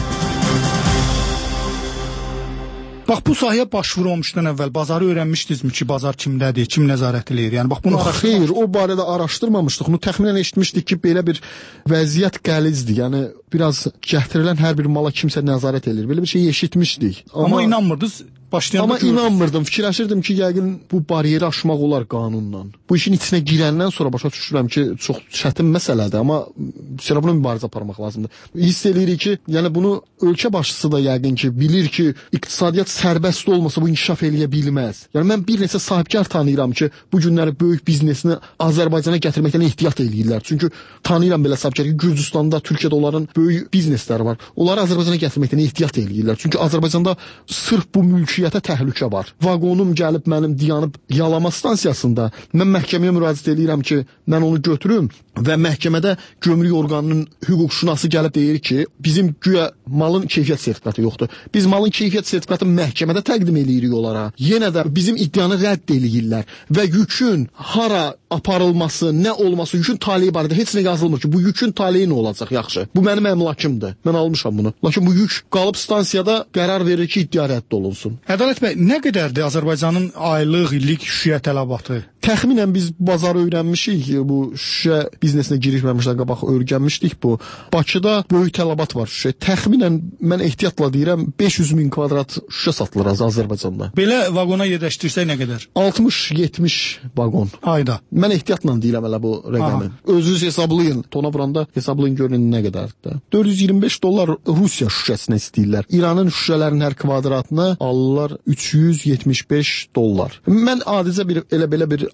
Bax, bu sahəyə başvuru olmuşdan əvvəl bazarı öyrənmişdinizmi ki, bazar kimdədir, kim nəzarət eləyir? Yəni, bax, bunu araşdırmamışdıq. Xeyr, o barədə araşdırmamışdıq. Bunu təxminən eşitmişdik ki, belə bir vəziyyət qəlizdir. Yəni, biraz gətirilən hər bir mala kimsə nəzarət eləyir. Belə bir şey eşitmişdik. Amma, Amma inanmırdınız. Amma inanmırdım, fikirləşirdim ki, yəqin bu bariyeri aşmaq olar qanunla. Bu işin içinə girəndən sonra başa düşürəm ki, çox çətin məsələdir, amma sonra buna mübarizə aparmaq lazımdır. Hiss eləyirik ki, yəni bunu ölkə başçısı da yəqin ki, bilir ki, iqtisadiyyat sərbəst olmasa bu inkişaf eləyə bilməz. Yəni mən bir neçə sahibkar tanıyıram ki, bu günləri böyük biznesini Azərbaycana gətirməkdən ehtiyat eləyirlər. Çünki tanıyıram belə sahibkar ki, Gürcüstanda, Türkiyədə onların böyük biznesləri var. Onları Azərbaycana gətirməkdən ehtiyat eləyirlər. Çünki Azərbaycanda sırf bu mülkiyyətə təhlükə var. Vaqonum gəlib mənim dayanıb yalama stansiyasında. Mən məhkəməyə müraciət edirəm ki, mən onu götürüm və məhkəmədə gömrük orqanının hüquqşünası gəlib deyir ki, bizim güya malın keyfiyyət sertifikatı yoxdur. Biz malın keyfiyyət sertifikatını məhkəmədə təqdim eləyirik onlara. Yenə də bizim iddianı rədd eləyirlər və yükün hara aparılması, nə olması, yükün taleyi barədə heç nə yazılmır ki, bu yükün taleyi nə olacaq, yaxşı. Bu mənim əmlakımdır. Mən almışam bunu. Lakin bu yük qalıb stansiyada qərar verir ki, iddia rədd olunsun. Ədalət bəy, nə qədərdir Azərbaycanın aylıq, illik şüşə tələbatı? Təxminən biz bazarı öyrənmişik, bu şüşə biznesinə girişməmişdən qabaq öyrənmişdik bu. Bakıda böyük tələbat var şüşə. Təxminən mən ehtiyatla deyirəm beş yüz min kvadrat şüşə satılır Azərbaycanda. Belə vaqona yerləşdirsək nə qədər? altmış yetmiş vaqon. Ayda. Mən ehtiyatla deyirəm elə bu rəqəmi. Özünüz hesablayın, tona vuranda hesablayın görün nə qədərdir. dörd yüz iyirmi beş dollar Rusiya şüşəsinə istəyirlər. İranın şüşələrinin hər kvadratına alırlar üç yüz yetmiş beş dollar. Mən adicə bir elə belə bir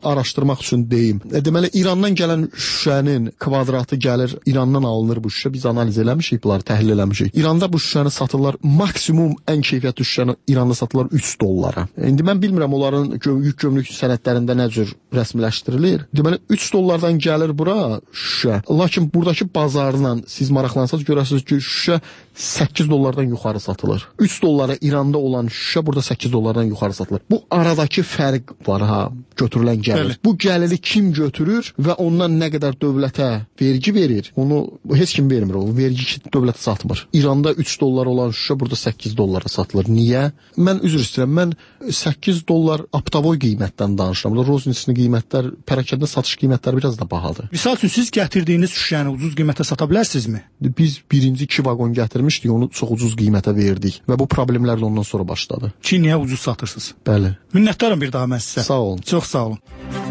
araşdırmaq üçün deyim. E, deməli İrandan gələn şüşənin kvadratı gəlir, İrandan alınır bu şüşə. Biz analiz eləmişik, bunları təhlil eləmişik. İranda bu şüşəni satırlar, maksimum ən keyfiyyətli şüşəni İranda satırlar üç dollara. İndi mən bilmirəm onların yük gömrük sənədlərində nə cür rəsmiləşdirilir. Deməli üç dollardan gəlir bura şüşə. Lakin buradakı bazarla siz maraqlansanız görəsiniz ki, şüşə səkkiz dollardan yuxarı satılır. üç dollara İranda olan şüşə burada səkkiz dollardan yuxarı satılır. Bu aradakı fərq var ha, götürülən gəlir. Bəli. Bu gəliri kim götürür və ondan nə qədər dövlətə vergi verir? Onu heç kim vermir. O vergi ki, dövlətə satmır. İranda üç dollar olan şüşə burada səkkiz dollara satılır. Niyə? Mən üzr istəyirəm. Mən səkkiz dollar aptavoy qiymətdən danışıram. Burada rozniçli qiymətlər, pərakəndə satış qiymətləri biraz da bahadır. Misal üçün siz gətirdiyiniz şüşəni ucuz qiymətə sata bilərsinizmi? Biz birinci iki vaqon gətirmişdik, onu çox ucuz qiymətə verdik və bu problemlər də ondan sonra başladı. Ki, niyə ucuz satırsınız? Bəli. Minnətdaram bir daha mən sizə. Sağ olun. Çox sağ olun.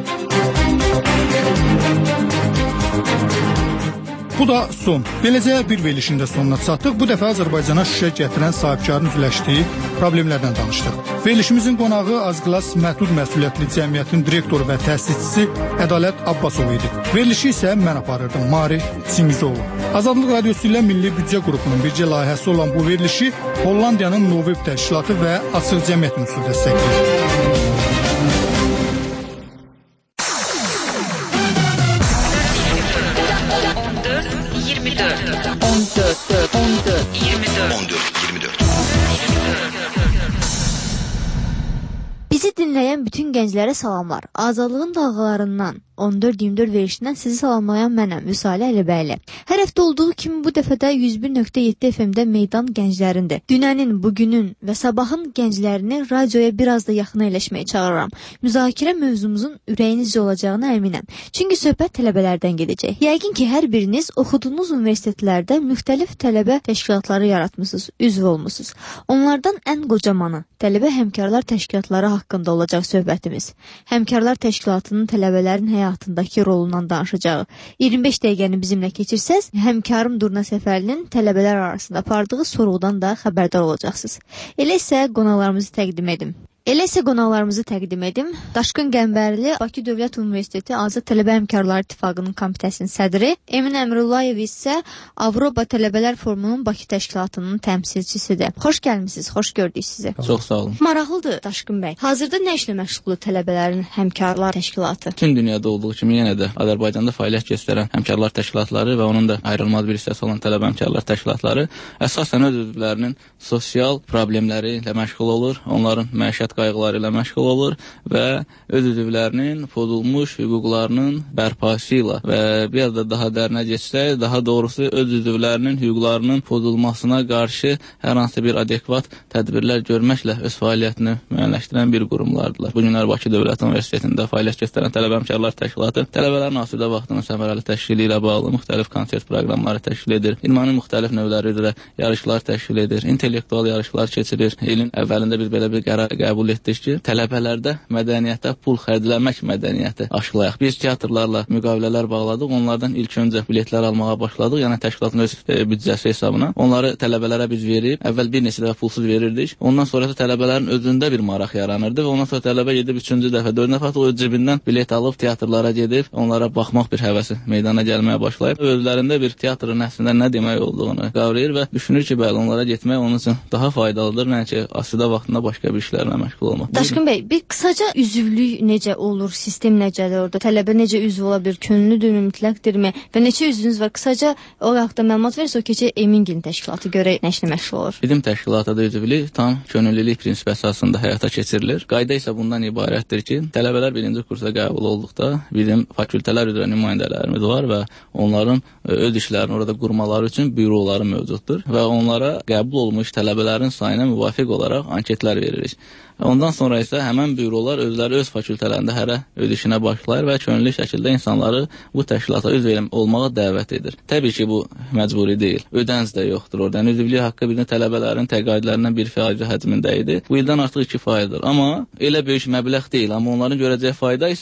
Bu da son. Beləcə bir verilişin də sonuna çatdıq. Bu dəfə Azərbaycana şüşə gətirən sahibkarın üzləşdiyi problemlərdən danışdıq. Verilişimizin qonağı Azqlas Məhdud Məsuliyyətli Cəmiyyətin direktoru və təsisçisi Ədalət Abbasov idi. Verilişi isə mən aparırdım, Marif Çingizoğlu. Azadlıq Radiosu ilə Milli Büdcə Qrupunun bircə layihəsi olan bu verilişi Hollandiyanın Novib təşkilatı və Açıq Cəmiyyət Ünsusu dəstəkləyir. Bizi dinləyən bütün gənclərə salamlar. Azadlığın dalğalarından on dörd iyirmi dörd verişindən sizi salamlayan mənəm, Vüsalə Əlibəyli. Hər həftə olduğu kimi bu dəfə də yüz bir nöqtə yeddi F M-də meydan gənclərindir. Dünənin, bugünün və sabahın gənclərini radioya biraz da yaxına eləşməyə çağırıram. Müzakirə mövzumuzun ürəyinizcə olacağına əminəm. Çünki söhbət tələbələrdən gedəcək. Yəqin ki, hər biriniz oxuduğunuz universitetlərdə müxtəlif tələbə təşkilatları yaratmısınız, üzv olmusunuz. Onlardan ən qocamanı tələbə həmkarlar təşkilatları haqqında olacaq söhbətimiz. Həmkarlar təşkilatının tələbələrin həyatındakı rolundan danışacağı. iyirmi beş dəqiqəni bizimlə keçirsəz, həmkarım Durna Səfərlinin tələbələr arasında apardığı sorğudan da xəbərdar olacaqsınız. Elə isə qonaqlarımızı təqdim edim. Elə isə qonaqlarımızı təqdim edim. Daşqın Qəmbərli, Bakı Dövlət Universiteti Azad Tələbə Həmkarları İttifaqının komitəsinin sədri, Emin Əmrullayev isə Avropa Tələbələr Forumunun Bakı təşkilatının təmsilçisidir. Xoş gəlmisiniz, xoş gördük sizi. Çox sağ olun. Maraqlıdır Daşqın bəy. Hazırda nə işlə məşğuldur tələbələrin həmkarlar təşkilatı? Bütün dünyada olduğu kimi yenə də Azərbaycanda fəaliyyət göstərən həmkarlar təşkilatları və onun da ayrılmaz bir hissəsi olan tələbə həmkarlar təşkilatları əsasən öz üzvlərinin sosial problemləri ilə məşğul olur, onların məişət qayğıları ilə məşğul olur və öz üzvlərinin pozulmuş hüquqlarının bərpası ilə və bir də daha dərinə geçsək, daha doğrusu öz üzvlərinin hüquqlarının pozulmasına qarşı hər hansı bir adekvat tədbirlər görməklə öz fəaliyyətini müəyyənləşdirən bir qurumlardılar. Bu günlər Bakı Dövlət Universitetində fəaliyyət göstərən tələbə həmkarlar təşkilatı tələbələrin asudə vaxtının səmərəli təşkili ilə bağlı müxtəlif konsert proqramları təşkil edir. İlmanın müxtəlif növləri üzrə yarışlar təşkil edir, intellektual yarışlar keçirir. İlin əvvəlində biz belə bir qərar qəbul etdik ki, tələbələrdə mədəniyyətə pul xərcləmək mədəniyyəti aşılayaq. Biz teatrlarla müqavilələr bağladıq, onlardan ilk öncə biletlər almağa başladıq, yəni təşkilatın öz e, büdcəsi hesabına. Onları tələbələrə biz verib, əvvəl bir neçə dəfə pulsuz verirdik. Ondan sonra da tələbələrin özündə bir maraq yaranırdı və ondan sonra tələbə gedib üçüncü dəfə, dördüncü dəfə o cibindən bilet alıb teatrlara gedib, onlara baxmaq bir həvəsi meydana gəlməyə başlayıb. Özlərində bir teatrın əslində nə demək olduğunu qavrayır və düşünür ki, bəli, onlara getmək onun üçün daha faydalıdır, nəinki asudə vaxtında başqa bir işlərlə məşğul olmaq. Daşqın bəy, bir qısaca üzvlük necə olur, sistem necədir orada, tələbə necə üzv ola bilir, könüllüdürmü, mütləqdirmi və neçə üzvünüz var? Qısaca o haqda məlumat verirsə, o keçə Emingilin təşkilatı görə nə işlə məşğul olur? Bizim təşkilatda üzvlük tam könüllülük prinsipi əsasında həyata keçirilir. Qayda isə bundan ibarətdir ki, tələbələr birinci kursa qəbul olduqda bizim fakültələr üzrə nümayəndələrimiz var və onların öz işlərini orada qurmaları üçün büroları mövcuddur və onlara qəbul olmuş tələbələrin sayına müvafiq olaraq anketlər veririk. Ondan sonra isə həmən bürolar özləri öz fakültələrində hərə öz işinə başlayır və könüllü şəkildə insanları bu təşkilata üzv olmağa dəvət edir. Təbii ki, bu məcburi deyil. Ödənc də yoxdur orada. Yəni, üzvlük haqqı bizim tələbələrin təqaüdlərindən bir faiz həcmində idi. Bu ildən artıq iki faizdir. Amma elə böyük məbləğ deyil. Amma onların görəcəyi fayda isə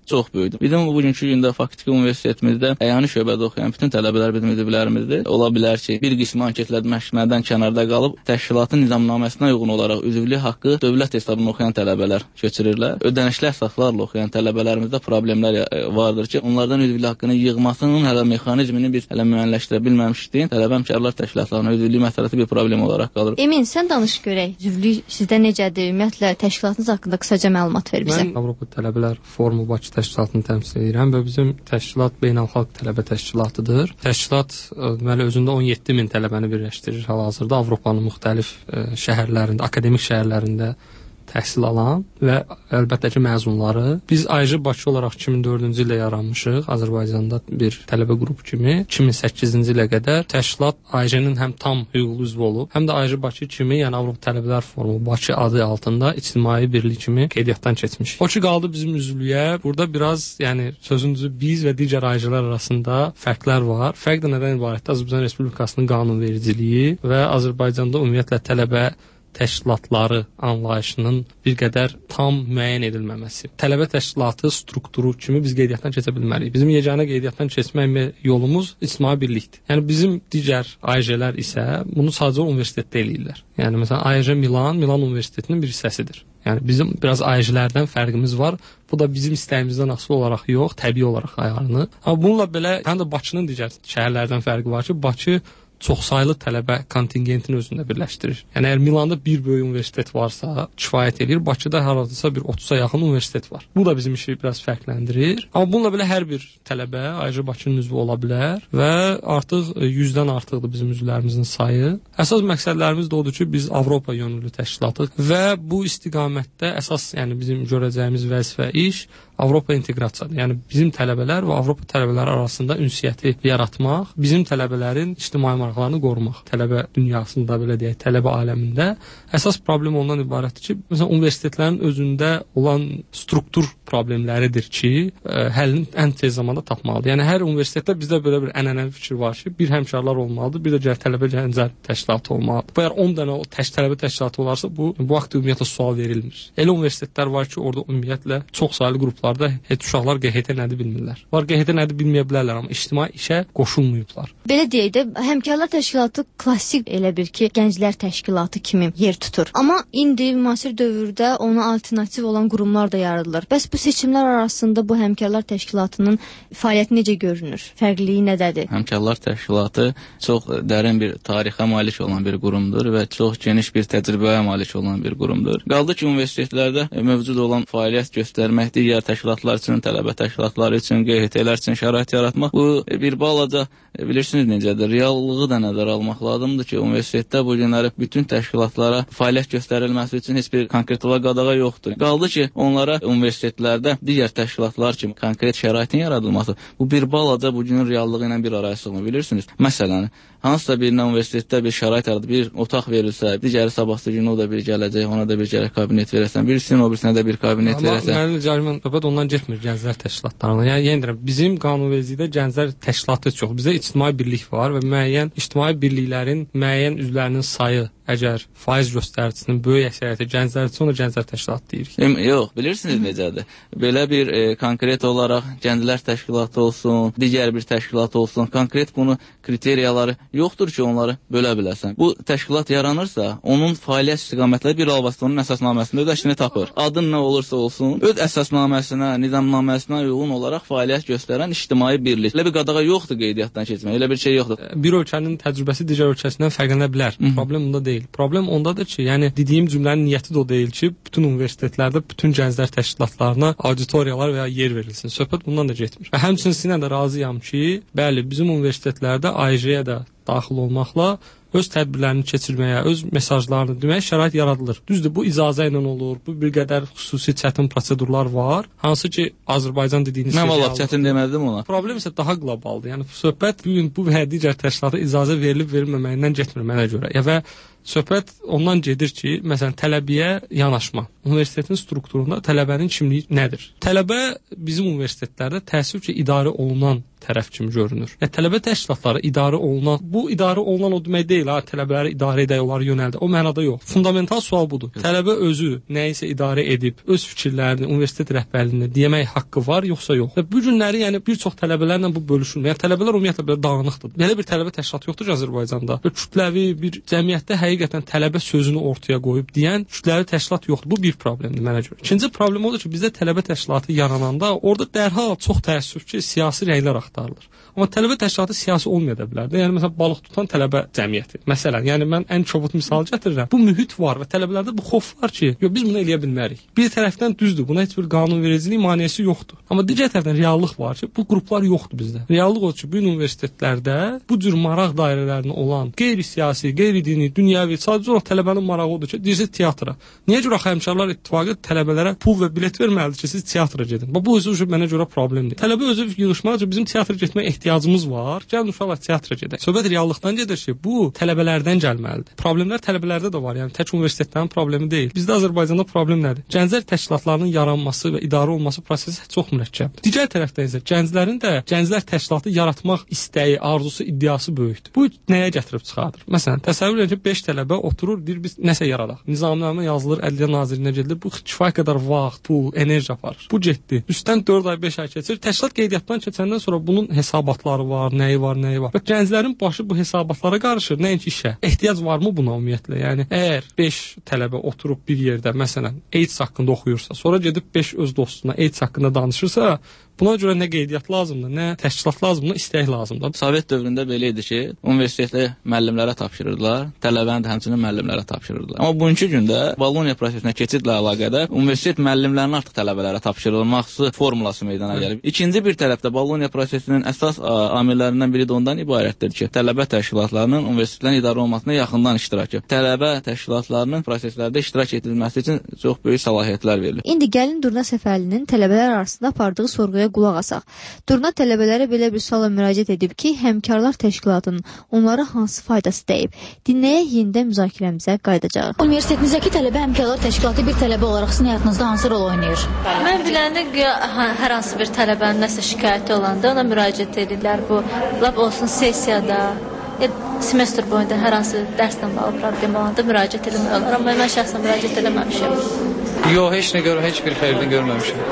çox böyükdür. Bizim bugünkü gündə faktiki universitetimizdə əyani şöbədə oxuyan bütün tələbələr bizim müdirlərimizdir. Ola bilər ki, bir qismi anketləşmədən kənarda qalıb təşkilatın nizamnaməsinə uyğun olaraq üzvlük haqqı dövlət hesabına oxuyan tələbələr köçürürlər. Ödənişli əsaslarla oxuyan tələbələrimizdə problemlər vardır ki, onlardan üzvlük haqqını yığmasının hələ mexanizmini biz hələ müəyyənləşdirə bilməmişdik. Tələbə həmkarlar təşkilatlarına üzvlük məsələsi bir problem olaraq qalır. Emin, sən danış görək. Üzvlük sizdə necədir? Ümumiyyətlə təşkilatınız haqqında qısaca məlumat ver bizə. Mən Avropa Tələbələr Forumu Bakı təşkilatını təmsil edirəm və bizim təşkilat beynəlxalq tələbə təşkilatıdır. Təşkilat deməli özündə on yeddi min tələbəni birləşdirir hal-hazırda Avropanın müxtəlif şəhərlərində, akademik şəhərlərində təhsil alan və əlbəttə ki, məzunları. Biz A Y J Bakı olaraq iki min dördüncü ildə yaranmışıq. Azərbaycanda bir tələbə qrupu kimi iki min səkkizinci ilə qədər təşkilat A Y J-nin həm tam hüquqlu üzvü olub, həm də A Y J Bakı kimi, yəni Avropa Tələbələr Forumu Bakı adı altında ictimai birlik kimi qeydiyyatdan keçmiş. O ki qaldı bizim üzvlüyə. Burada biraz, yəni sözün düzü biz və digər A Y J-lər arasında fərqlər var. Fərq də nədən ibarətdir? Azərbaycan Respublikasının qanunvericiliyi və Azərbaycanda ümumiyyətlə tələbə təşkilatları anlayışının bir qədər tam müəyyən edilməməsi. Tələbə təşkilatı strukturu kimi biz qeydiyyatdan keçə bilmərik. Bizim yeganə qeydiyyatdan keçmək yolumuz ictimai birlikdir. Yəni bizim digər A Y J-lər isə bunu sadəcə universitetdə eləyirlər. Yəni məsələn A Y J Milan, Milan Universitetinin bir hissəsidir. Yəni bizim biraz A Y J-lərdən fərqimiz var. Bu da bizim istəyimizdən asılı olaraq yox, təbii olaraq ayarını. Amma bununla belə həm də Bakının digər şəhərlərdən fərqi var ki, Bakı çoxsaylı tələbə kontingentini özündə birləşdirir. Yəni əgər Milanda bir böyük universitet varsa, kifayət edir. Bakıda hardasa bir otuza yaxın universitet var. Bu da bizim işi biraz fərqləndirir. Amma bununla belə hər bir tələbə A Y J Bakının üzvü ola bilər və artıq yüzdən artıqdır bizim üzvlərimizin sayı. Əsas məqsədlərimiz də odur ki, biz Avropa yönümlü təşkilatıq və bu istiqamətdə əsas, yəni bizim görəcəyimiz vəzifə iş Avropa inteqrasiyasıdır. Yəni bizim tələbələr və Avropa tələbələri arasında ünsiyyəti yaratmaq, bizim tələbələrin ictimai maraqlarını qorumaq. Tələbə dünyasında, belə deyək, tələbə aləmində əsas problem ondan ibarətdir ki, məsələn, universitetlərin özündə olan struktur problemləridir ki, ə, həllini ən tez zamanda tapmalıdır. Yəni hər universitetdə bizdə belə bir ənənəvi fikir var ki, bir həmkarlar olmalıdır, bir də gəl tələbə gənclər təşkilatı olmalıdır. Bu əgər on dənə təş tələbə təşkilatı olarsa, bu bu vaxt ümumiyyətlə sual verilmir. Elə universitetlər var ki, orada ümumiyyətlə çox saylı qruplarda heç uşaqlar Q H T nədir bilmirlər. Var Q H T nədir bilməyə bilərlər, amma ictimai işə qoşulmayıblar. Belə deyək də, həmkarlar təşkilatı klassik elə bir ki, gənclər təşkilatı kimi yer tutur. Amma indi müasir dövrdə ona alternativ olan qurumlar da yaradılır. Bəs bu seçimlər arasında bu həmkarlar təşkilatının fəaliyyəti necə görünür? Fərqliliyi nədədir? Həmkarlar təşkilatı çox dərin bir tarixə malik olan bir qurumdur və çox geniş bir təcrübəyə malik olan bir qurumdur. Qaldı ki, universitetlərdə mövcud olan fəaliyyət göstərmək, digər təşkilatlar üçün, tələbə təşkilatları üçün, Q H T-lər üçün şərait yaratmaq, bu bir balaca bilirsiniz necədir, reallığı da nəzərə almaq lazımdır ki, universitetdə bu günləri bütün təşkilatlara fəaliyyət göstərilməsi üçün heç bir konkretliyə qadağa yoxdur. Qaldı ki, onlara universitetlərdə digər təşkilatlar kimi konkret şəraitin yaradılması, bu bir balaca bu günün reallığı ilə bir araya sığmır, bilirsiniz. Məsələn, hansısa birinə universitetdə bir şərait yaradılıb, bir otaq verilsə, digəri sabahsı günü o da bir gələcək, ona da bir gələk kabinet verəsən, birisinin o birisinə də bir kabinet verəsən. Amma mənim ricamım söhbət ondan getmir gənclər təşkilatlarına. Yəni yenə deyirəm, bizim qanunvericilikdə gənclər təşkilatı çox. Bizdə ictimai birlik var və müəyyən ictimai birliklərin müəyyən üzvlərinin sayı əgər faiz göstəricisinin böyük əksəriyyəti gənclərdirsə, ona gənclər təşkilatı deyirik. E, yox, bilirsiniz necədir? Belə bir e, konkret olaraq gənclər təşkilatı olsun, digər bir təşkilat olsun, konkret bunu kriteriyaları yoxdur ki, onları bölə biləsən. Bu təşkilat yaranırsa, onun fəaliyyət istiqamətləri bir alvastonun əsasnaməsində öz əksini tapır. Adın nə olursa olsun, öz əsasnaməsinə, nizamnaməsinə uyğun olaraq fəaliyyət göstərən ictimai birlik. Elə bir qadağa yoxdur qeydiyyatdan keçmək, elə bir şey yoxdur. Bir ölkənin təcrübəsi digər ölkəsindən fərqlənə bilər. Hı. Problem bunda deyil. Problem ondadır ki, yəni dediyim cümlənin niyyəti də o deyil ki, bütün universitetlərdə bütün gənclər təşkilatlarına auditoriyalar və ya yer verilsin. Söhbət bundan da getmir. Və həmçinin sizinlə də razıyam ki, bəli, bizim universitetlərdə A Y J-yə də daxil olmaqla öz tədbirlərini keçirməyə, öz mesajlarını deməyə şərait yaradılır. Düzdür, bu icazə ilə olur. Bu bir qədər xüsusi çətin prosedurlar var. Hansı ki, Azərbaycan dediyiniz şey. Nə vaxt çətin demədim ona. Problem isə daha qlobaldır. Yəni söhbət bu gün bu və digər təşkilata icazə verilib verilməməyindən getmir mənə görə. Ya və Söhbət ondan gedir ki, məsələn, tələbəyə yanaşma. Universitetin strukturunda tələbənin kimliyi nədir? Tələbə bizim universitetlərdə təəssüf ki, idarə olunan tərəf kimi görünür. Yəni tələbə təşkilatları idarə olunan, bu idarə olunan o demək deyil, ha, tələbələri idarə edək, onları yönəldir. O mənada yox. Fundamental sual budur. Tələbə özü nəyisə idarə edib, öz fikirlərini universitet rəhbərliyinə demək haqqı var, yoxsa yox? Və bu günləri yəni bir çox tələbələrlə bu bölüşülmür. Yəni tələbələr ümumiyyətlə belə dağınıqdır. Belə bir tələbə təşkilatı yoxdur Azərbaycanda. Və kütləvi bir cəmiyyətdə həqiqətən tələbə sözünü ortaya qoyub deyən kütləvi təşkilat yoxdur. Bu bir problemdir mənə görə. İkinci problem odur ki, bizdə tələbə təşkilatı yarananda orada dərhal çox təəssüf ki, siyasi rəylər axtarılır. Amma tələbə təşkilatı siyasi olmaya da bilər. Yəni məsələn balıq tutan tələbə cəmiyyəti. Məsələn, yəni mən ən kobud misal gətirirəm. Bu mühit var və tələbələrdə bu xof var ki, yox biz bunu eləyə bilmərik. Bir tərəfdən düzdür, buna heç bir qanunvericilik maneəsi yoxdur. Amma digər tərəfdən reallıq var ki, bu qruplar yoxdur bizdə. Reallıq odur ki, bu universitetlərdə bu cür maraq dairələrində olan qeyri-siyasi, qeyri-dini, dünyəvi, sadəcə olaraq tələbənin marağı odur ki, deyirsiz teatra. Niyə görə Həmkarlar İttifaqı tələbələrə pul və bilet verməlidir ki, siz teatra gedin? Bu özü mənə görə problemdir. Tələbə özü yığışmalıdır ki, bizim teatra getməyə ehtiyacımız var. Gəlin uşaqlar teatra gedək. Söhbət reallıqdan gedir ki, bu tələbələrdən gəlməlidir. Problemlər tələbələrdə də var. Yəni tək universitetlərin problemi deyil. Bizdə Azərbaycanda problem nədir? Gənclər təşkilatlarının yaranması və idarə olunması prosesi çox mürəkkəbdir. Digər tərəfdən isə gənclərin də gənclər təşkilatı yaratmaq istəyi, arzusu, iddiası böyükdür. Bu nəyə gətirib çıxardır? Məsələn, təsəvvür edin ki, beş tələbə oturur, deyir biz nəsə yaradaq. Nizamnamə yazılır, Ədliyyə Nazirinə gedilir. Bu kifayət qədər vaxt, pul, enerji aparır. Bu getdi. Üstdən dörd ay, beş ay keçir. Təşkilat qeydiyyatdan keçəndən sonra bunun hesabatları var, nəyi var, nəyi var. Və gənclərin başı bu hesabatlara qarışır, nəinki işə. Ehtiyac varmı buna ümumiyyətlə? Yəni əgər beş tələbə oturub bir yerdə, məsələn, AIDS haqqında oxuyursa, sonra gedib beş öz dostuna AIDS haqqında danışırsa, buna görə nə qeydiyyat lazımdır, nə təşkilat lazımdır, nə istək lazımdır. Sovet dövründə belə idi ki, universitetdə müəllimlərə tapşırırdılar, tələbəni də həmçinin müəllimlərə tapşırırdılar. Amma bugünkü gündə Boloniya prosesinə keçidlə əlaqədar universitet müəllimlərinin artıq tələbələrə tapşırılması formulası meydana gəlib. İkinci bir tərəfdə Boloniya prosesinin əsas amillərindən biri də ondan ibarətdir ki, tələbə təşkilatlarının universitetlərin idarə olmasına yaxından iştirakı. Tələbə təşkilatlarının proseslərdə iştirak edilməsi üçün çox böyük səlahiyyətlər verilir. İndi gəlin Durna Səfərlinin tələbələr arasında apardığı sorğuya qulaq asaq. Durna tələbələrə belə bir suala müraciət edib ki, Həmkarlar Təşkilatının onlara hansı faydası dəyib? Dinləyək, yenidən müzakirəmizə qayıdacağıq. Universitetinizdəki tələbə Həmkarlar Təşkilatı bir tələbə olaraq sizin həyatınızda hansı rol oynayır? Mən biləndə hər hansı bir tələbənin nəsə şikayəti olanda ona müraciət edirlər. Bu, lab olsun sessiyada, ya semestr boyunda hər hansı dərslə bağlı problem olanda müraciət etmək olar. Amma mən şəxsən müraciət eləməmişəm. Yox, heç nə görmüşəm, heç bir xeyrini görməmişəm.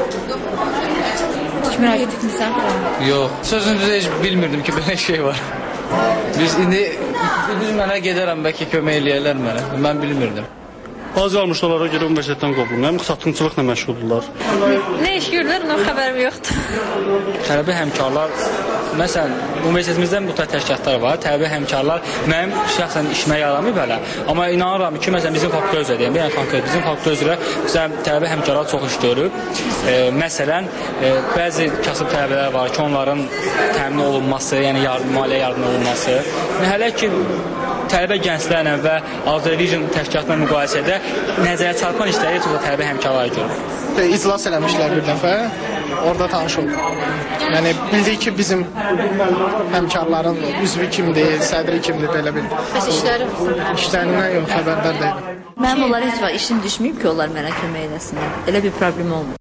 Hiç müraciət etmirsən? Yox, sözünüzü heç bilmirdim ki, belə şey var. Biz indi, biz mənə gedərəm, bəlkə kömək eləyərlər mənə, mən bilmirdim. Az almışlara görə universitetdən qovulum, həm satqınçılıqla məşğuldurlar. Nə iş görürlər, ondan xəbərim yoxdur. Tələbə həmkarlar, məsələn, universitetimizdən bu təşkilatlar var, tələbə həmkarlar mənim şəxsən işimə yaramayıb hələ. Amma inanıram ki, məsələn, bizim fakültə üzrə deyəm, yəni fakültə, bizim fakültə üzrə məsələn, tələbə həmkarlar çox iş görüb. E, məsələn, e, bəzi kasıb tələbələr var ki, onların təmin olunması, yəni yardım, maliyyə yardım olunması. Hələ ki, tələbə gənclərlə və Azərbaycan təşkilatla müqayisədə nəzərə çarpan işləri çox da tələbə həmkarları görür. İclas eləmişlər bir dəfə, orada tanış oldum. Yəni bildik ki, bizim həmkarların üzvü kimdir, sədri kimdir, belə bildik. Bəs işləri? İşlərindən yox, xəbərdar deyil. Mənim onlara heç vaxt işim düşməyib ki, onlar mənə kömək eləsinlər. Elə bir problem olmur.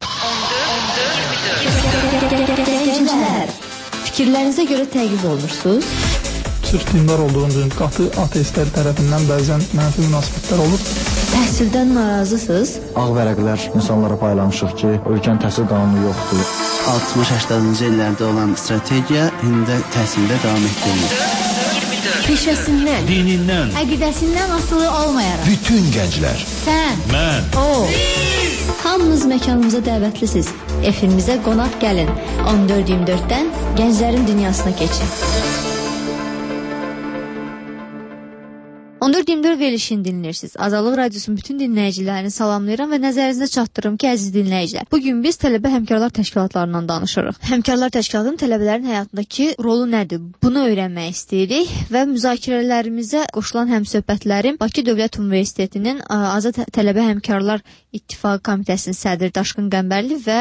Gənclər, fikirlərinizə görə təqib olunursunuz? Sırf dindar olduğunuz qatı ateistlər tərəfindən bəzən mənfi münasibətlər olur. Təhsildən narazısınız? Ağ vərəqlər insanlara paylamışıq ki, ölkənin təhsil qanunu yoxdur. altmış səksəninci illərdə olan strategiya indi təhsildə davam etdirilir. Peşəsindən, dinindən, əqidəsindən asılı olmayaraq. Bütün gənclər. Sən, mən, o. Hamınız məkanımıza dəvətlisiniz. Efimizə qonaq gəlin. on dörd iyirmi dörddən gənclərin dünyasına keçin. on dörd iyirmi dörd verilişini dinləyirsiniz. Azadlıq Radiosunun bütün dinləyicilərini salamlayıram və nəzərinizə çatdırıram ki, əziz dinləyicilər, bugün biz tələbə həmkarlar təşkilatlarından danışırıq. Həmkarlar təşkilatının tələbələrin həyatındakı rolu nədir? Bunu öyrənmək istəyirik və müzakirələrimizə qoşulan həmsöhbətlərim Bakı Dövlət Universitetinin Azad Tələbə Həmkarlar İttifaqı Komitəsinin sədri Daşqın Qəmbərli və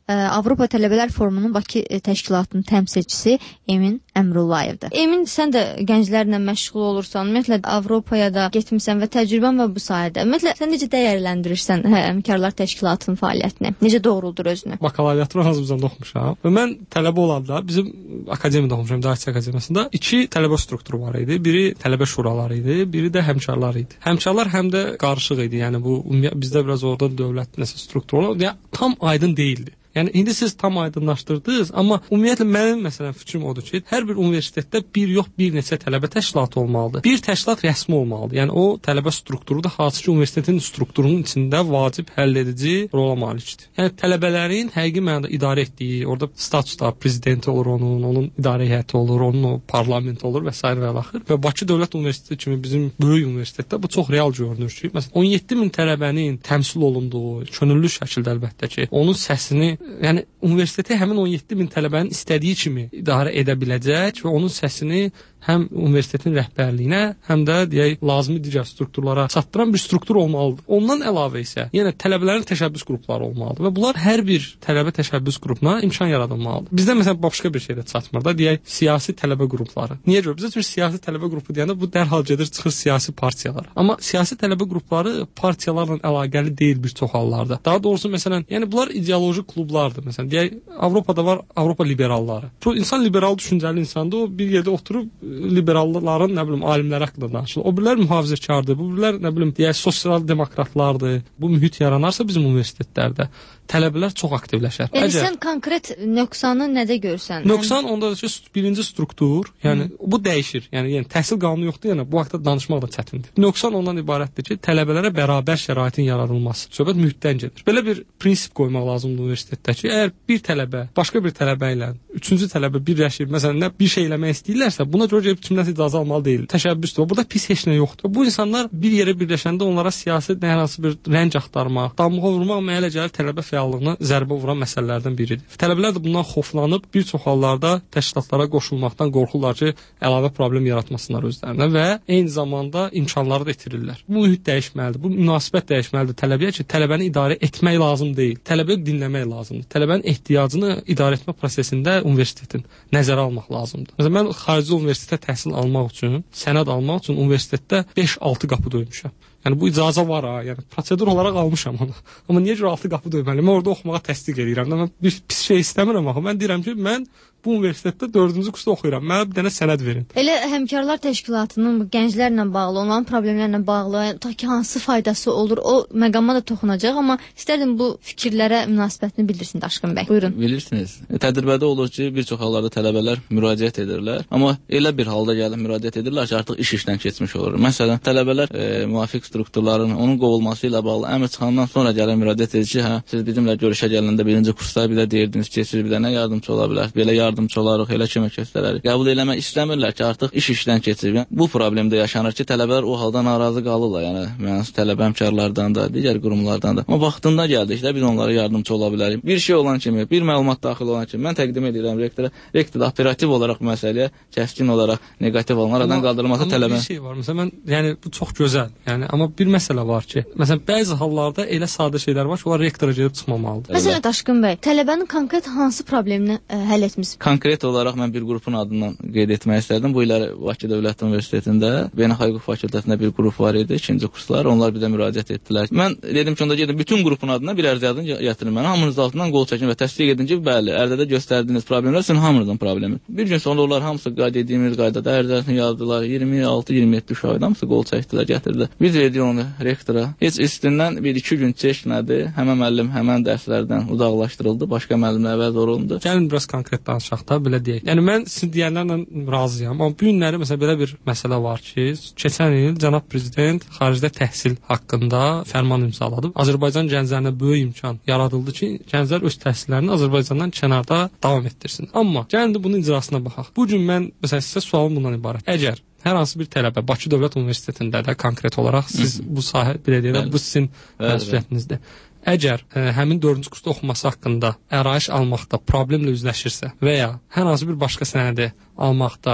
Avropa Tələbələr Forumunun Bakı təşkilatının təmsilçisi Emin Əmrullayevdir. Emin, sən də gənclərlə məşğul olursan, ümumiyyətlə Avropaya da getmisən və təcrübən var bu sahədə. Ümumiyyətlə sən necə dəyərləndirirsən Həmkarlar Təşkilatının fəaliyyətini? Necə doğruldur özünü? Bakalavriatı Azərbaycanda oxumuşam və mən tələbə olanda bizim akademiyada oxumuşam, İdarəçilik Akademiyasında iki tələbə strukturu var idi. Biri tələbə şuraları idi, biri də həmkarlar idi. Həmkarlar həm də qarışıq idi. Yəni bu bizdə biraz orada dövlət nəsə strukturu var. Yəni tam aydın deyildi. Yəni indi siz tam aydınlaşdırdınız, amma ümumiyyətlə mənim məsələn fikrim odur ki, hər bir universitetdə bir yox bir neçə tələbə təşkilatı olmalıdır. Bir təşkilat rəsmi olmalıdır. Yəni o tələbə strukturu da hansı ki universitetin strukturunun içində vacib həll edici rola malikdir. Yəni tələbələrin həqiqi mənada idarə etdiyi, orada statusda prezidenti olur onun, onun idarə heyəti olur, onun o parlament olur və s. və axır. Və Bakı Dövlət Universiteti kimi bizim böyük universitetdə bu çox real görünür ki, məsələn on yeddi min tələbənin təmsil olunduğu, könüllü şəkildə əlbəttə ki, onun səsini yəni universiteti həmin on yeddi min tələbənin istədiyi kimi idarə edə biləcək və onun səsini həm universitetin rəhbərliyinə, həm də deyək lazımi digər strukturlara çatdıran bir struktur olmalıdır. Ondan əlavə isə yenə tələbələrin təşəbbüs qrupları olmalıdır və bunlar hər bir tələbə təşəbbüs qrupuna imkan yaradılmalıdır. Bizdə məsələn başqa bir şey də çatmır da, deyək siyasi tələbə qrupları. Niyə görə? Bizdə siyasi tələbə qrupu deyəndə bu dərhal gedir çıxır siyasi partiyalara. Amma siyasi tələbə qrupları partiyalarla əlaqəli deyil bir çox hallarda. Daha doğrusu məsələn, yəni bunlar ideoloji klublardır. Məsələn, deyək Avropada var Avropa liberalları. Bu insan liberal düşüncəli insandır. O bir yerdə oturub liberalların nə bilim alimləri haqqında danışır. O birlər mühafizəkardır. Bu birlər nə bilim deyək sosial demokratlardır. Bu mühit yaranarsa bizim universitetlərdə tələbələr çox aktivləşər. Yəni Əgər, sən konkret nöqsanı nədə görsən? Nöqsan ondadır ki, birinci struktur, yəni Hı. bu dəyişir. Yəni, yəni təhsil qanunu yoxdur, yəni bu haqqda danışmaq da çətindir. Nöqsan ondan ibarətdir ki, tələbələrə bərabər şəraitin yaradılması. Söhbət mühitdən gedir. Belə bir prinsip qoymaq lazımdır universitetdə ki, əgər bir tələbə başqa bir tələbə ilə üçüncü tələbə birləşib, məsələn, nə bir şey eləmək istəyirlərsə, buna görə gəlib kimdən icazə almalı deyil. Təşəbbüsdür. Burada pis heç nə yoxdur. Bu insanlar bir yerə birləşəndə onlara siyasi nə hansı bir rəng axtarmaq, damğa vurmaq mənə gəlir tələbə fəallığına zərbə vuran məsələlərdən biridir. Tələbələr də bundan xoflanıb bir çox hallarda təşkilatlara qoşulmaqdan qorxurlar ki, əlavə problem yaratmasınlar özlərinə və eyni zamanda imkanları da itirirlər. Bu mühit dəyişməlidir. Bu münasibət dəyişməlidir tələbəyə ki, tələbəni idarə etmək lazım deyil. Tələbəyə dinləmək lazımdır. Tələbənin ehtiyacını idarə etmə prosesində universitetin nəzərə almaq lazımdır. Məsələn, mən xarici universitetə təhsil almaq üçün, sənəd almaq üçün universitetdə beş altı qapı döymüşəm. Yəni bu icazə var ha, yəni prosedur olaraq almışam onu. Amma niyə görə altı qapı döyməliyəm? Mən orada oxumağa təsdiq edirəm. Mən bir pis şey istəmirəm axı. Mən deyirəm ki, mən bu universitetdə dördüncü kursda oxuyuram. Mənə bir dənə sənəd verin. Elə Həmkarlar Təşkilatının gənclərlə bağlı, onların problemlərlə bağlı, ta ki hansı faydası olur, o məqama da toxunacaq, amma istərdim bu fikirlərə münasibətini bildirsin Daşqın bəy. Buyurun. Bilirsiniz, tədbirdə olur ki, bir çox hallarda tələbələr müraciət edirlər, amma elə bir halda gəlib müraciət edirlər ki, artıq iş işdən keçmiş olur. Məsələn, tələbələr e, müvafiq strukturların onun qovulması ilə bağlı əmr çıxandan sonra gələn müraciət edir ki, hə, siz bizimlə görüşə gələndə birinci kursda bir də deyirdiniz ki, siz bir dənə yardımçı ola bilər, belə yardımçı olarıq, elə kimi göstərərik. Qəbul eləmək istəmirlər ki, artıq iş işdən keçir. Yəni, bu problemdə yaşanır ki, tələbələr o halda narazı qalırlar. Yəni, mənim tələbə həmkarlardan da, digər qurumlardan da. Amma vaxtında gəldikdə biz onlara yardımçı ola bilərik. Bir şey olan kimi, bir məlumat daxil olan kimi mən təqdim edirəm rektora. Rektor operativ olaraq məsələyə kəskin olaraq neqativ alınan aradan qaldırılması tələbə. Bir şey var. Məsələn, mən, yəni bu çox gözəl. Yəni, amma bir məsələ var ki, məsələn, bəzi hallarda elə sadə şeylər var ki, onlar rektora gedib çıxmamalıdır. Məsələn, Daşqın bəy, tələbənin konkret hansı problemini ə, həll etmiş? Konkret olaraq mən bir qrupun adından qeyd etmək istərdim. Bu illəri Bakı Dövlət Universitetində Beynəlxalq Hüquq fakültəsində bir qrup var idi, ikinci kurslar. Onlar bir də müraciət etdilər. Mən dedim ki, onda gedin bütün qrupun adına bir ərizə yazın, gətirin mənə. Hamınız altından qol çəkin və təsdiq edin ki, bəli, ərizədə göstərdiyiniz problemlər sizin hamınızın problemi. Bir gün sonra onlar hamısı qeyd etdiyimiz qaydada ərizəsini yazdılar. iyirmi altı iyirmi yeddi uşaqdan hamısı qol çəkdilər, gətirdilər. Biz verdik onu rektora. Heç üstündən bir iki gün keçmədi. Həmən müəllim həmən dərslərdən uzaqlaşdırıldı. Başqa müəllimlər əvəz olundu. Gəlin biraz konkret danışaq da, belə deyək. Yəni mən sizin deyənlərlə razıyam, amma bu günləri məsələn belə bir məsələ var ki, keçən il cənab prezident xaricdə təhsil haqqında fərman imzaladı. Azərbaycan gənclərinə böyük imkan yaradıldı ki, gənclər öz təhsillərini Azərbaycandan kənarda davam etdirsin. Amma gəlin də bunun icrasına baxaq. Bu gün mən məsələn sizə sualım bundan ibarət. Əgər hər hansı bir tələbə Bakı Dövlət Universitetində də konkret olaraq siz bu sahə belə deyək, bu sizin məsuliyyətinizdir. Əgər ə, həmin dördüncü kursda oxuması haqqında ərayiş almaqda problemlə üzləşirsə və ya hər hansı bir başqa sənədi almaqda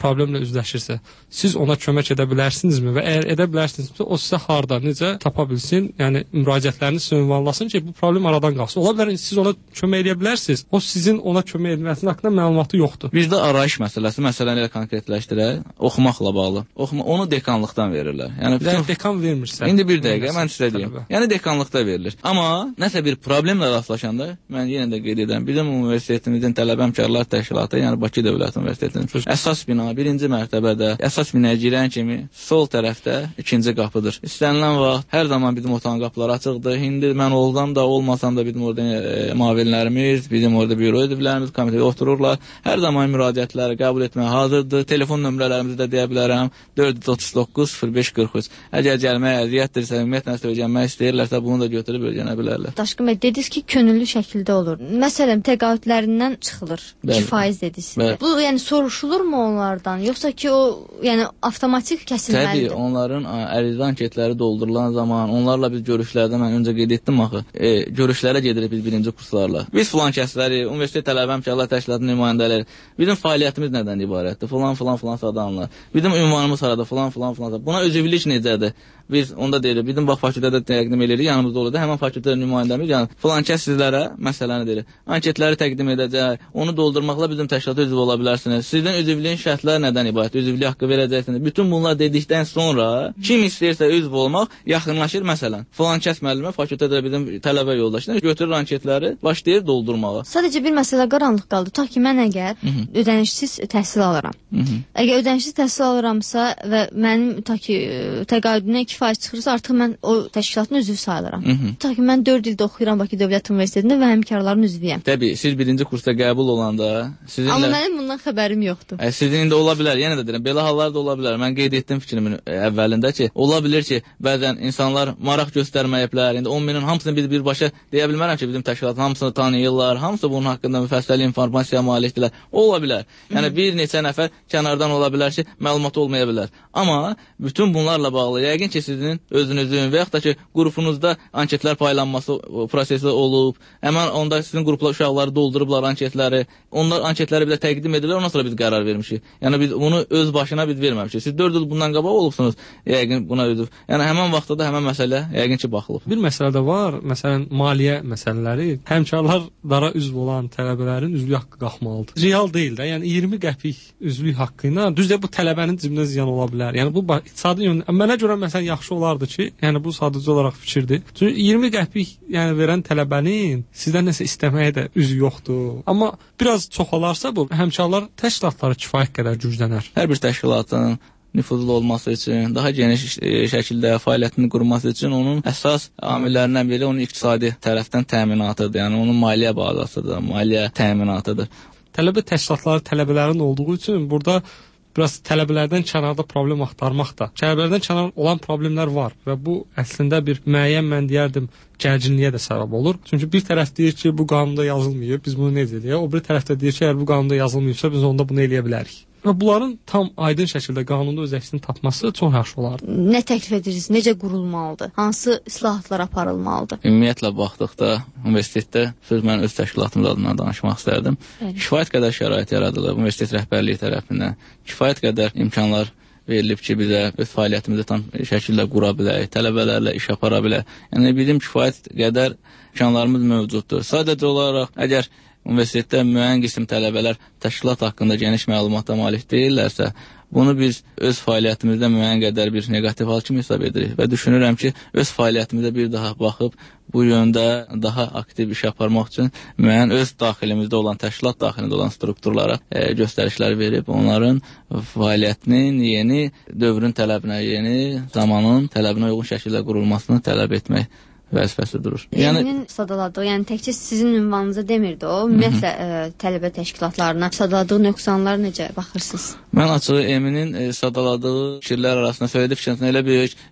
problemlə üzləşirsə, siz ona kömək edə bilərsinizmi və əgər edə bilərsinizsə, o sizə harda, necə tapa bilsin, yəni müraciətlərini sizə ünvanlasın ki, bu problem aradan qalsın. Ola bilər siz ona kömək edə bilərsiniz, o sizin ona kömək etməsinin haqqında məlumatı yoxdur. Bizdə arayış məsələsi, məsələni ilə konkretləşdirək, oxumaqla bağlı. Oxuma, onu dekanlıqdan verirlər. Yəni bütün... dekan vermirsə. İndi bir dəqiqə mən sizə deyim. Yəni dekanlıqda verilir. Amma nəsə bir problemlə rastlaşanda mən yenə də qeyd edirəm. Bizim universitetimizin tələbə həmkarlar təşkilatı, yəni Bakı Dövlət Universitetinin əsas bina birinci mərtəbədə, əsas binaya girən kimi sol tərəfdə ikinci qapıdır. İstənilən vaxt hər zaman bizim otağın qapıları açıqdır. İndi mən olsam da, olmasam da bizim orada e, mavinlərimiz, bizim orada büro ediblərimiz komitədə otururlar. Hər zaman müraciətləri qəbul etməyə hazırdır. Telefon nömrələrimizi də deyə bilərəm. dörd yüz otuz doqquz sıfır beş qırx üç. Əgər gəlməyə əziyyətdirsə, ümumiyyətlə söyləyənmək istəyirlərsə, bunu da götürüb öyrənə bilərlər. Daşqın bəy, dediniz ki, könüllü şəkildə olur. Məsələn, təqaüdlərindən çıxılır. iki faiz dediniz. Bu, yəni soruşulurmu onlardan, yoxsa ki, o, yəni avtomatik kəsilməlidir? Təbii, onların ərizə anketləri doldurulan zaman, onlarla biz görüşlərdə, mən öncə qeyd etdim axı, e, görüşlərə gedirik biz birinci kurslarla. Biz filan kəsləri, universitet tələbə həmkarlar təşkilatının nümayəndələri, bizim fəaliyyətimiz nədən ibarətdir? Filan, filan, filan sadanlar. Bizim ünvanımız harada? Filan, filan, filan. Buna özüvülük necədir? Biz onda deyirik, bizim bax fakültədə təqdim edirik, yanımızda olur da, həmən fakültədə nümayəndəmiz, yəni filan kəs sizlərə məsələni deyirik. Anketləri təqdim edəcək, onu doldurmaqla bizim təşkilata üzv ola bilərsiniz. Sizdən üzvlüyün şərtləri nədən ibarət? Üzvlük haqqı verəcəksiniz. Bütün bunlar dedikdən sonra kim istəyirsə üzv olmaq yaxınlaşır məsələn. Filan kəs müəllimə fakültədə bizim tələbə yoldaşlar götürür anketləri, başlayır doldurmağa. Sadəcə bir məsələ qaranlıq qaldı. Ta ki mən əgər Hı -hı. ödənişsiz təhsil alıram. Hı -hı. Əgər ödənişsiz təhsil alıramsa və mənim ta ki təqaüdümdən iki faiz çıxırsa, artıq mən o təşkilatın üzvü sayılıram. Hı -hı. Ta ki mən dörd ildə oxuyuram Bakı Dövlət Universitetində və həmkarların üzvüyəm. Təbii, siz birinci kursda qəbul olanda sizinlə... Amma mənim bundan xəbərim yoxdur. Ə, sizin indi ola bilər, yenə də deyirəm, belə hallar da ola bilər. Mən qeyd etdim fikrimin əvvəlində ki, ola bilər ki, bəzən insanlar maraq göstərməyiblər. İndi on minin hamısını biz birbaşa deyə bilmərəm ki, bizim təşkilatın hamısını tanıyırlar, hamısı bunun haqqında müfəssəl informasiya malikdirlər. Ola bilər. Yəni Hı. bir neçə nəfər kənardan ola bilər ki, məlumat olmaya bilər. Amma bütün bunlarla bağlı yəqin ki, sizin özünüzün və yaxud da ki, qrupunuzda anketlər paylanması prosesi olub. Həmən onda sizin qruplar uşaqları doldurublar anketləri. Onlar anketləri bizə təqdim edirlər, ondan sonra biz qərar vermişik. Yəni biz bunu öz başına biz verməmişik. Siz dörd il bundan qabaq olubsunuz, yəqin buna üzv. Yəni həmən vaxtda da həmən məsələ yəqin ki, baxılıb. Bir məsələ də var, məsələn, maliyyə məsələləri. Həmkarlara üzv olan tələbələrin üzvlük haqqı qalxmalıdır. Real deyil də, yəni iyirmi qəpik üzvlük haqqı ilə düzdür bu tələbənin cibinə ziyan ola bilər. Yəni bu iqtisadi yöndən mənə görə məsələn yaxşı olardı ki, yəni bu sadəcə olaraq fikirdir. Çünki iyirmi qəpik yəni verən tələbənin sizdən nəsə istəməyə də üzü yoxdur. Amma biraz çoxalarsa bu həmkarlar təşkilatları kifayət qədər güclənər. Hər bir təşkilatın nüfuzlu olması üçün, daha geniş şəkildə fəaliyyətini qurması üçün onun əsas amillərindən biri onun iqtisadi tərəfdən təminatıdır. Yəni onun maliyyə bazasıdır, maliyyə təminatıdır. Tələbə təşkilatları tələbələrin olduğu üçün burada biraz tələbələrdən kənarda problem axtarmaq da. Tələbələrdən kənar olan problemlər var və bu əslində bir müəyyən mən deyərdim gərginliyə də səbəb olur. Çünki bir tərəf deyir ki, bu qanunda yazılmayıb, biz bunu necə edək? O bir tərəf də deyir ki, əgər bu qanunda yazılmayıbsa, biz onda bunu eləyə bilərik. Və bunların tam aydın şəkildə qanunda öz əksini tapması çox yaxşı olardı. Nə təklif edirsiniz? Necə qurulmalıdır? Hansı islahatlar aparılmalıdır? Ümumiyyətlə baxdıqda universitetdə söz mən öz təşkilatımız adına danışmaq istərdim. Evet. Kifayət qədər şərait yaradılıb universitet rəhbərliyi tərəfindən. Kifayət qədər imkanlar verilib ki, bizə öz fəaliyyətimizi tam şəkildə qura bilək, tələbələrlə iş apara bilək. Yəni bizim kifayət qədər imkanlarımız mövcuddur. Sadəcə olaraq əgər universitetdə müəyyən qism tələbələr təşkilat haqqında geniş məlumata malik deyirlərsə, bunu biz öz fəaliyyətimizdə müəyyən qədər bir negativ hal kimi hesab edirik və düşünürəm ki, öz fəaliyyətimizdə bir daha baxıb bu yöndə daha aktiv iş aparmaq üçün müəyyən öz daxilimizdə olan, təşkilat daxilində olan strukturlara e, göstərişlər verib, onların fəaliyyətinin yeni dövrün tələbinə, yeni zamanın tələbinə uyğun şəkildə qurulmasını tələb etmək vəzifəsi durur. Yəni Eminin sadaladığı, yəni təkcə sizin ünvanınıza demirdi o, ümumiyyətlə ə, tələbə təşkilatlarına sadaladığı nöqsanlar necə baxırsınız? Mən açığı Eminin e, sadaladığı fikirlər arasında söylediyi fikirlərin elə böyük bir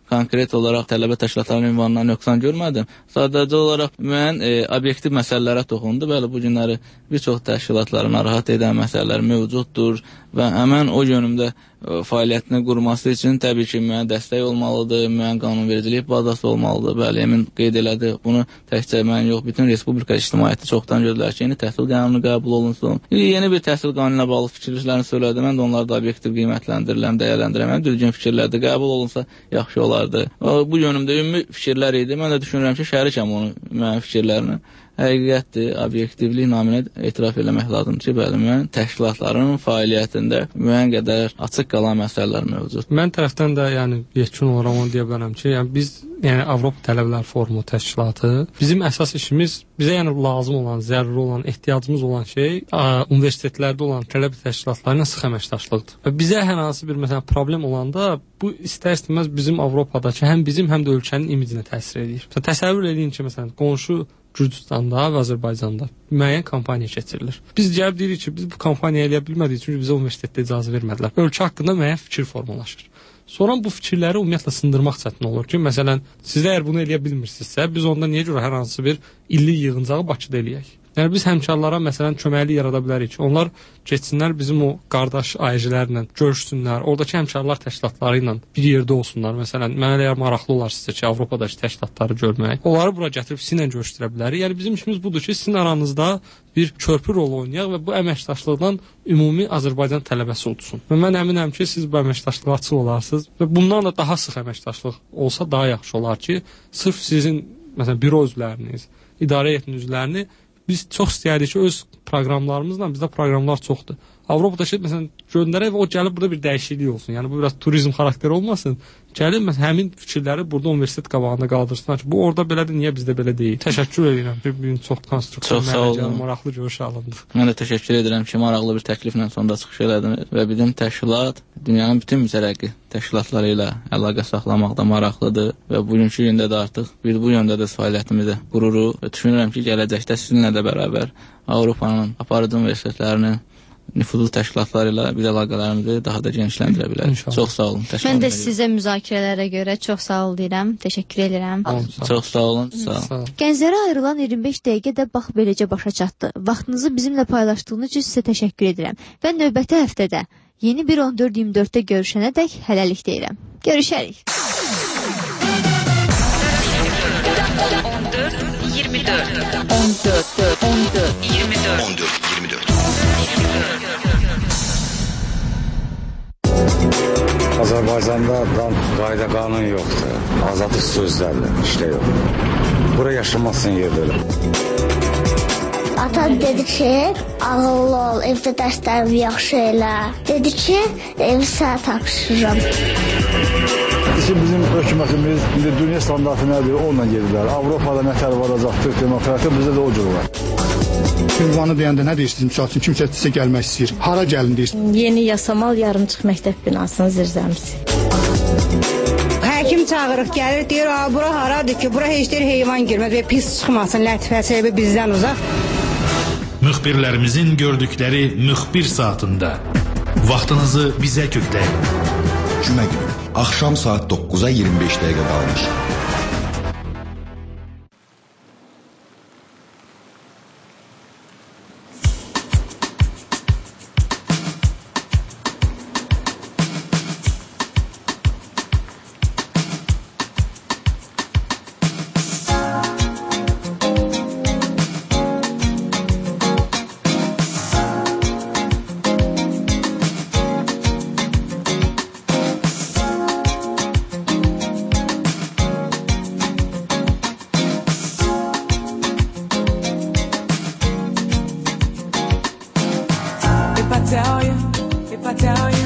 konkret olaraq tələbə təşkilatlarının ünvanından nöqsan görmədim. Sadəcə olaraq müəyyən e, obyektiv məsələlərə toxundu. Bəli, bu günləri bir çox təşkilatları narahat edən məsələlər mövcuddur və həmən o yönümdə ə, fəaliyyətini qurması üçün təbii ki, müəyyən dəstək olmalıdır, müəyyən qanunvericilik bazası olmalıdır. Bəli, Emin qeyd elədi. Bunu təkcə mən yox, bütün Respublika ictimaiyyəti çoxdan gözlər ki, yeni təhsil qanunu qəbul olunsun. Yeni bir təhsil qanunu ilə bağlı fikirlərini söylədim. Mən də onları da obyektiv qiymətləndiriləm, dəyərləndirəm. Düzgün fikirlər də qəbul olunsa yaxşı olardı. Bu yönümdə ümumi fikirlər idi. Mən də düşünürəm ki, şərikəm onun müəyyən fikirlərini. Həqiqətdir, obyektivlik naminə etiraf eləmək lazımdır ki, bəli, müəyyən təşkilatların fəaliyyətində müəyyən qədər açıq qalan məsələlər mövcud. Mən tərəfdən də, yəni yekun olaraq onu deyə bilərəm ki, yəni biz, yəni Avropa Tələbələr Forumu təşkilatı, bizim əsas işimiz, bizə yəni lazım olan, zəruri olan, ehtiyacımız olan şey ə, universitetlərdə olan tələbə təşkilatları ilə sıx əməkdaşlıqdır. Və bizə hər hansı bir məsələn problem olanda bu istər-istəməz bizim Avropadakı həm bizim, həm də ölkənin imicinə təsir edir. Məsələn, təsəvvür edin ki, məsələn, qonşu Gürcüstanda və Azərbaycanda müəyyən kampaniya keçirilir. Biz cavab deyirik ki, biz bu kampaniya eləyə bilmədik çünki bizə universitetdə icazə vermədilər. Ölkə haqqında müəyyən fikir formalaşır. Sonra bu fikirləri ümumiyyətlə sındırmaq çətin olur ki, məsələn, siz əgər bunu eləyə bilmirsinizsə, biz onda niyə görə hər hansı bir illik yığıncağı Bakıda eləyək? Yəni biz həmkarlara məsələn köməklik yarada bilərik ki, onlar getsinlər bizim o qardaş A E J-lərlə görüşsünlər, oradakı həmkarlar təşkilatları ilə bir yerdə olsunlar. Məsələn, mənə əgər maraqlı olar sizə ki, Avropadakı təşkilatları görmək, onları bura gətirib sizinlə görüşdürə bilərik. Yəni bizim işimiz budur ki, sizin aranızda bir körpü rolu oynayaq və bu əməkdaşlıqdan ümumi Azərbaycan tələbəsi olsun. Və mən əminəm ki, siz bu əməkdaşlığa açıq olarsınız və bundan da daha sıx əməkdaşlıq olsa daha yaxşı olar ki, sırf sizin məsələn büro üzvləriniz, idarə heyətinin üzvlərini biz çox istəyirik ki, öz proqramlarımızla bizdə proqramlar çoxdur. Avropada şey məsələn göndərək və o gəlib burada bir dəyişiklik olsun. Yəni bu biraz turizm xarakteri olmasın. Gəlib məsələn həmin fikirləri burada universitet qabağında qaldırsınlar ki, bu orada belədir, niyə bizdə belə deyil? Təşəkkür edirəm. Bir gün çox konstruktiv, mənəcə maraqlı görüş alındı. Mən də təşəkkür edirəm ki, maraqlı bir təkliflə sonda çıxış elədiniz və bizim təşkilat dünyanın bütün mütərəqqi təşkilatları ilə əlaqə saxlamaqda maraqlıdır və bugünkü gündə də artıq bir bu yöndə də fəaliyyətimizi qururuq və düşünürəm ki, gələcəkdə sizinlə də bərabər Avropanın aparıcı universitetlərinin nüfuzlu təşkilatları ilə bir əlaqələrimizi daha da genişləndirə bilərik. Çox sağ olun. Mən də sizə müzakirələrə görə çox sağ ol deyirəm. Təşəkkür edirəm. Çox sağ olun. Sağ olun. Gənclərə ayrılan iyirmi beş dəqiqə də bax beləcə başa çatdı. Vaxtınızı bizimlə paylaşdığınız üçün sizə təşəkkür edirəm. Və növbəti həftədə yeni bir on dörd iyirmi dörddə görüşənədək hələlik deyirəm. Görüşərik. on dörd iyirmi dörd on dörd on dörd iyirmi dörd on dörd iyirmi dörd Azərbaycanda qayda qanun yoxdur. Azadlıq sözlərlə işlə yox. Bura yaşamazsın yerdə elə. Ata dedi ki, ağıllı ol, evdə dərslərini yaxşı elə. Dedi ki, evi sənə tapşırıram. Bizim hökumətimiz indi dünya standartı nədir, onunla gedirlər. Avropada nətər varacaqdır, demokratiya bizdə də o cür var. Ünvanı deyəndə nə deyirsiniz? Misal üçün kimsə sizə gəlmək istəyir. Hara gəlin deyirsiniz? Yeni Yasamal yarımçıq məktəb binasının zirzəmisi. Həkim çağırıq, gəlir, deyir, bura haradır ki, bura heç deyir heyvan girməz və pis çıxmasın, lətifəsi bizdən uzaq. Müxbirlərimizin gördükləri müxbir saatında vaxtınızı bizə kökləyin. Cümə günü axşam saat doqquza iyirmi beş dəqiqə qalmış. If I tell you, if I tell you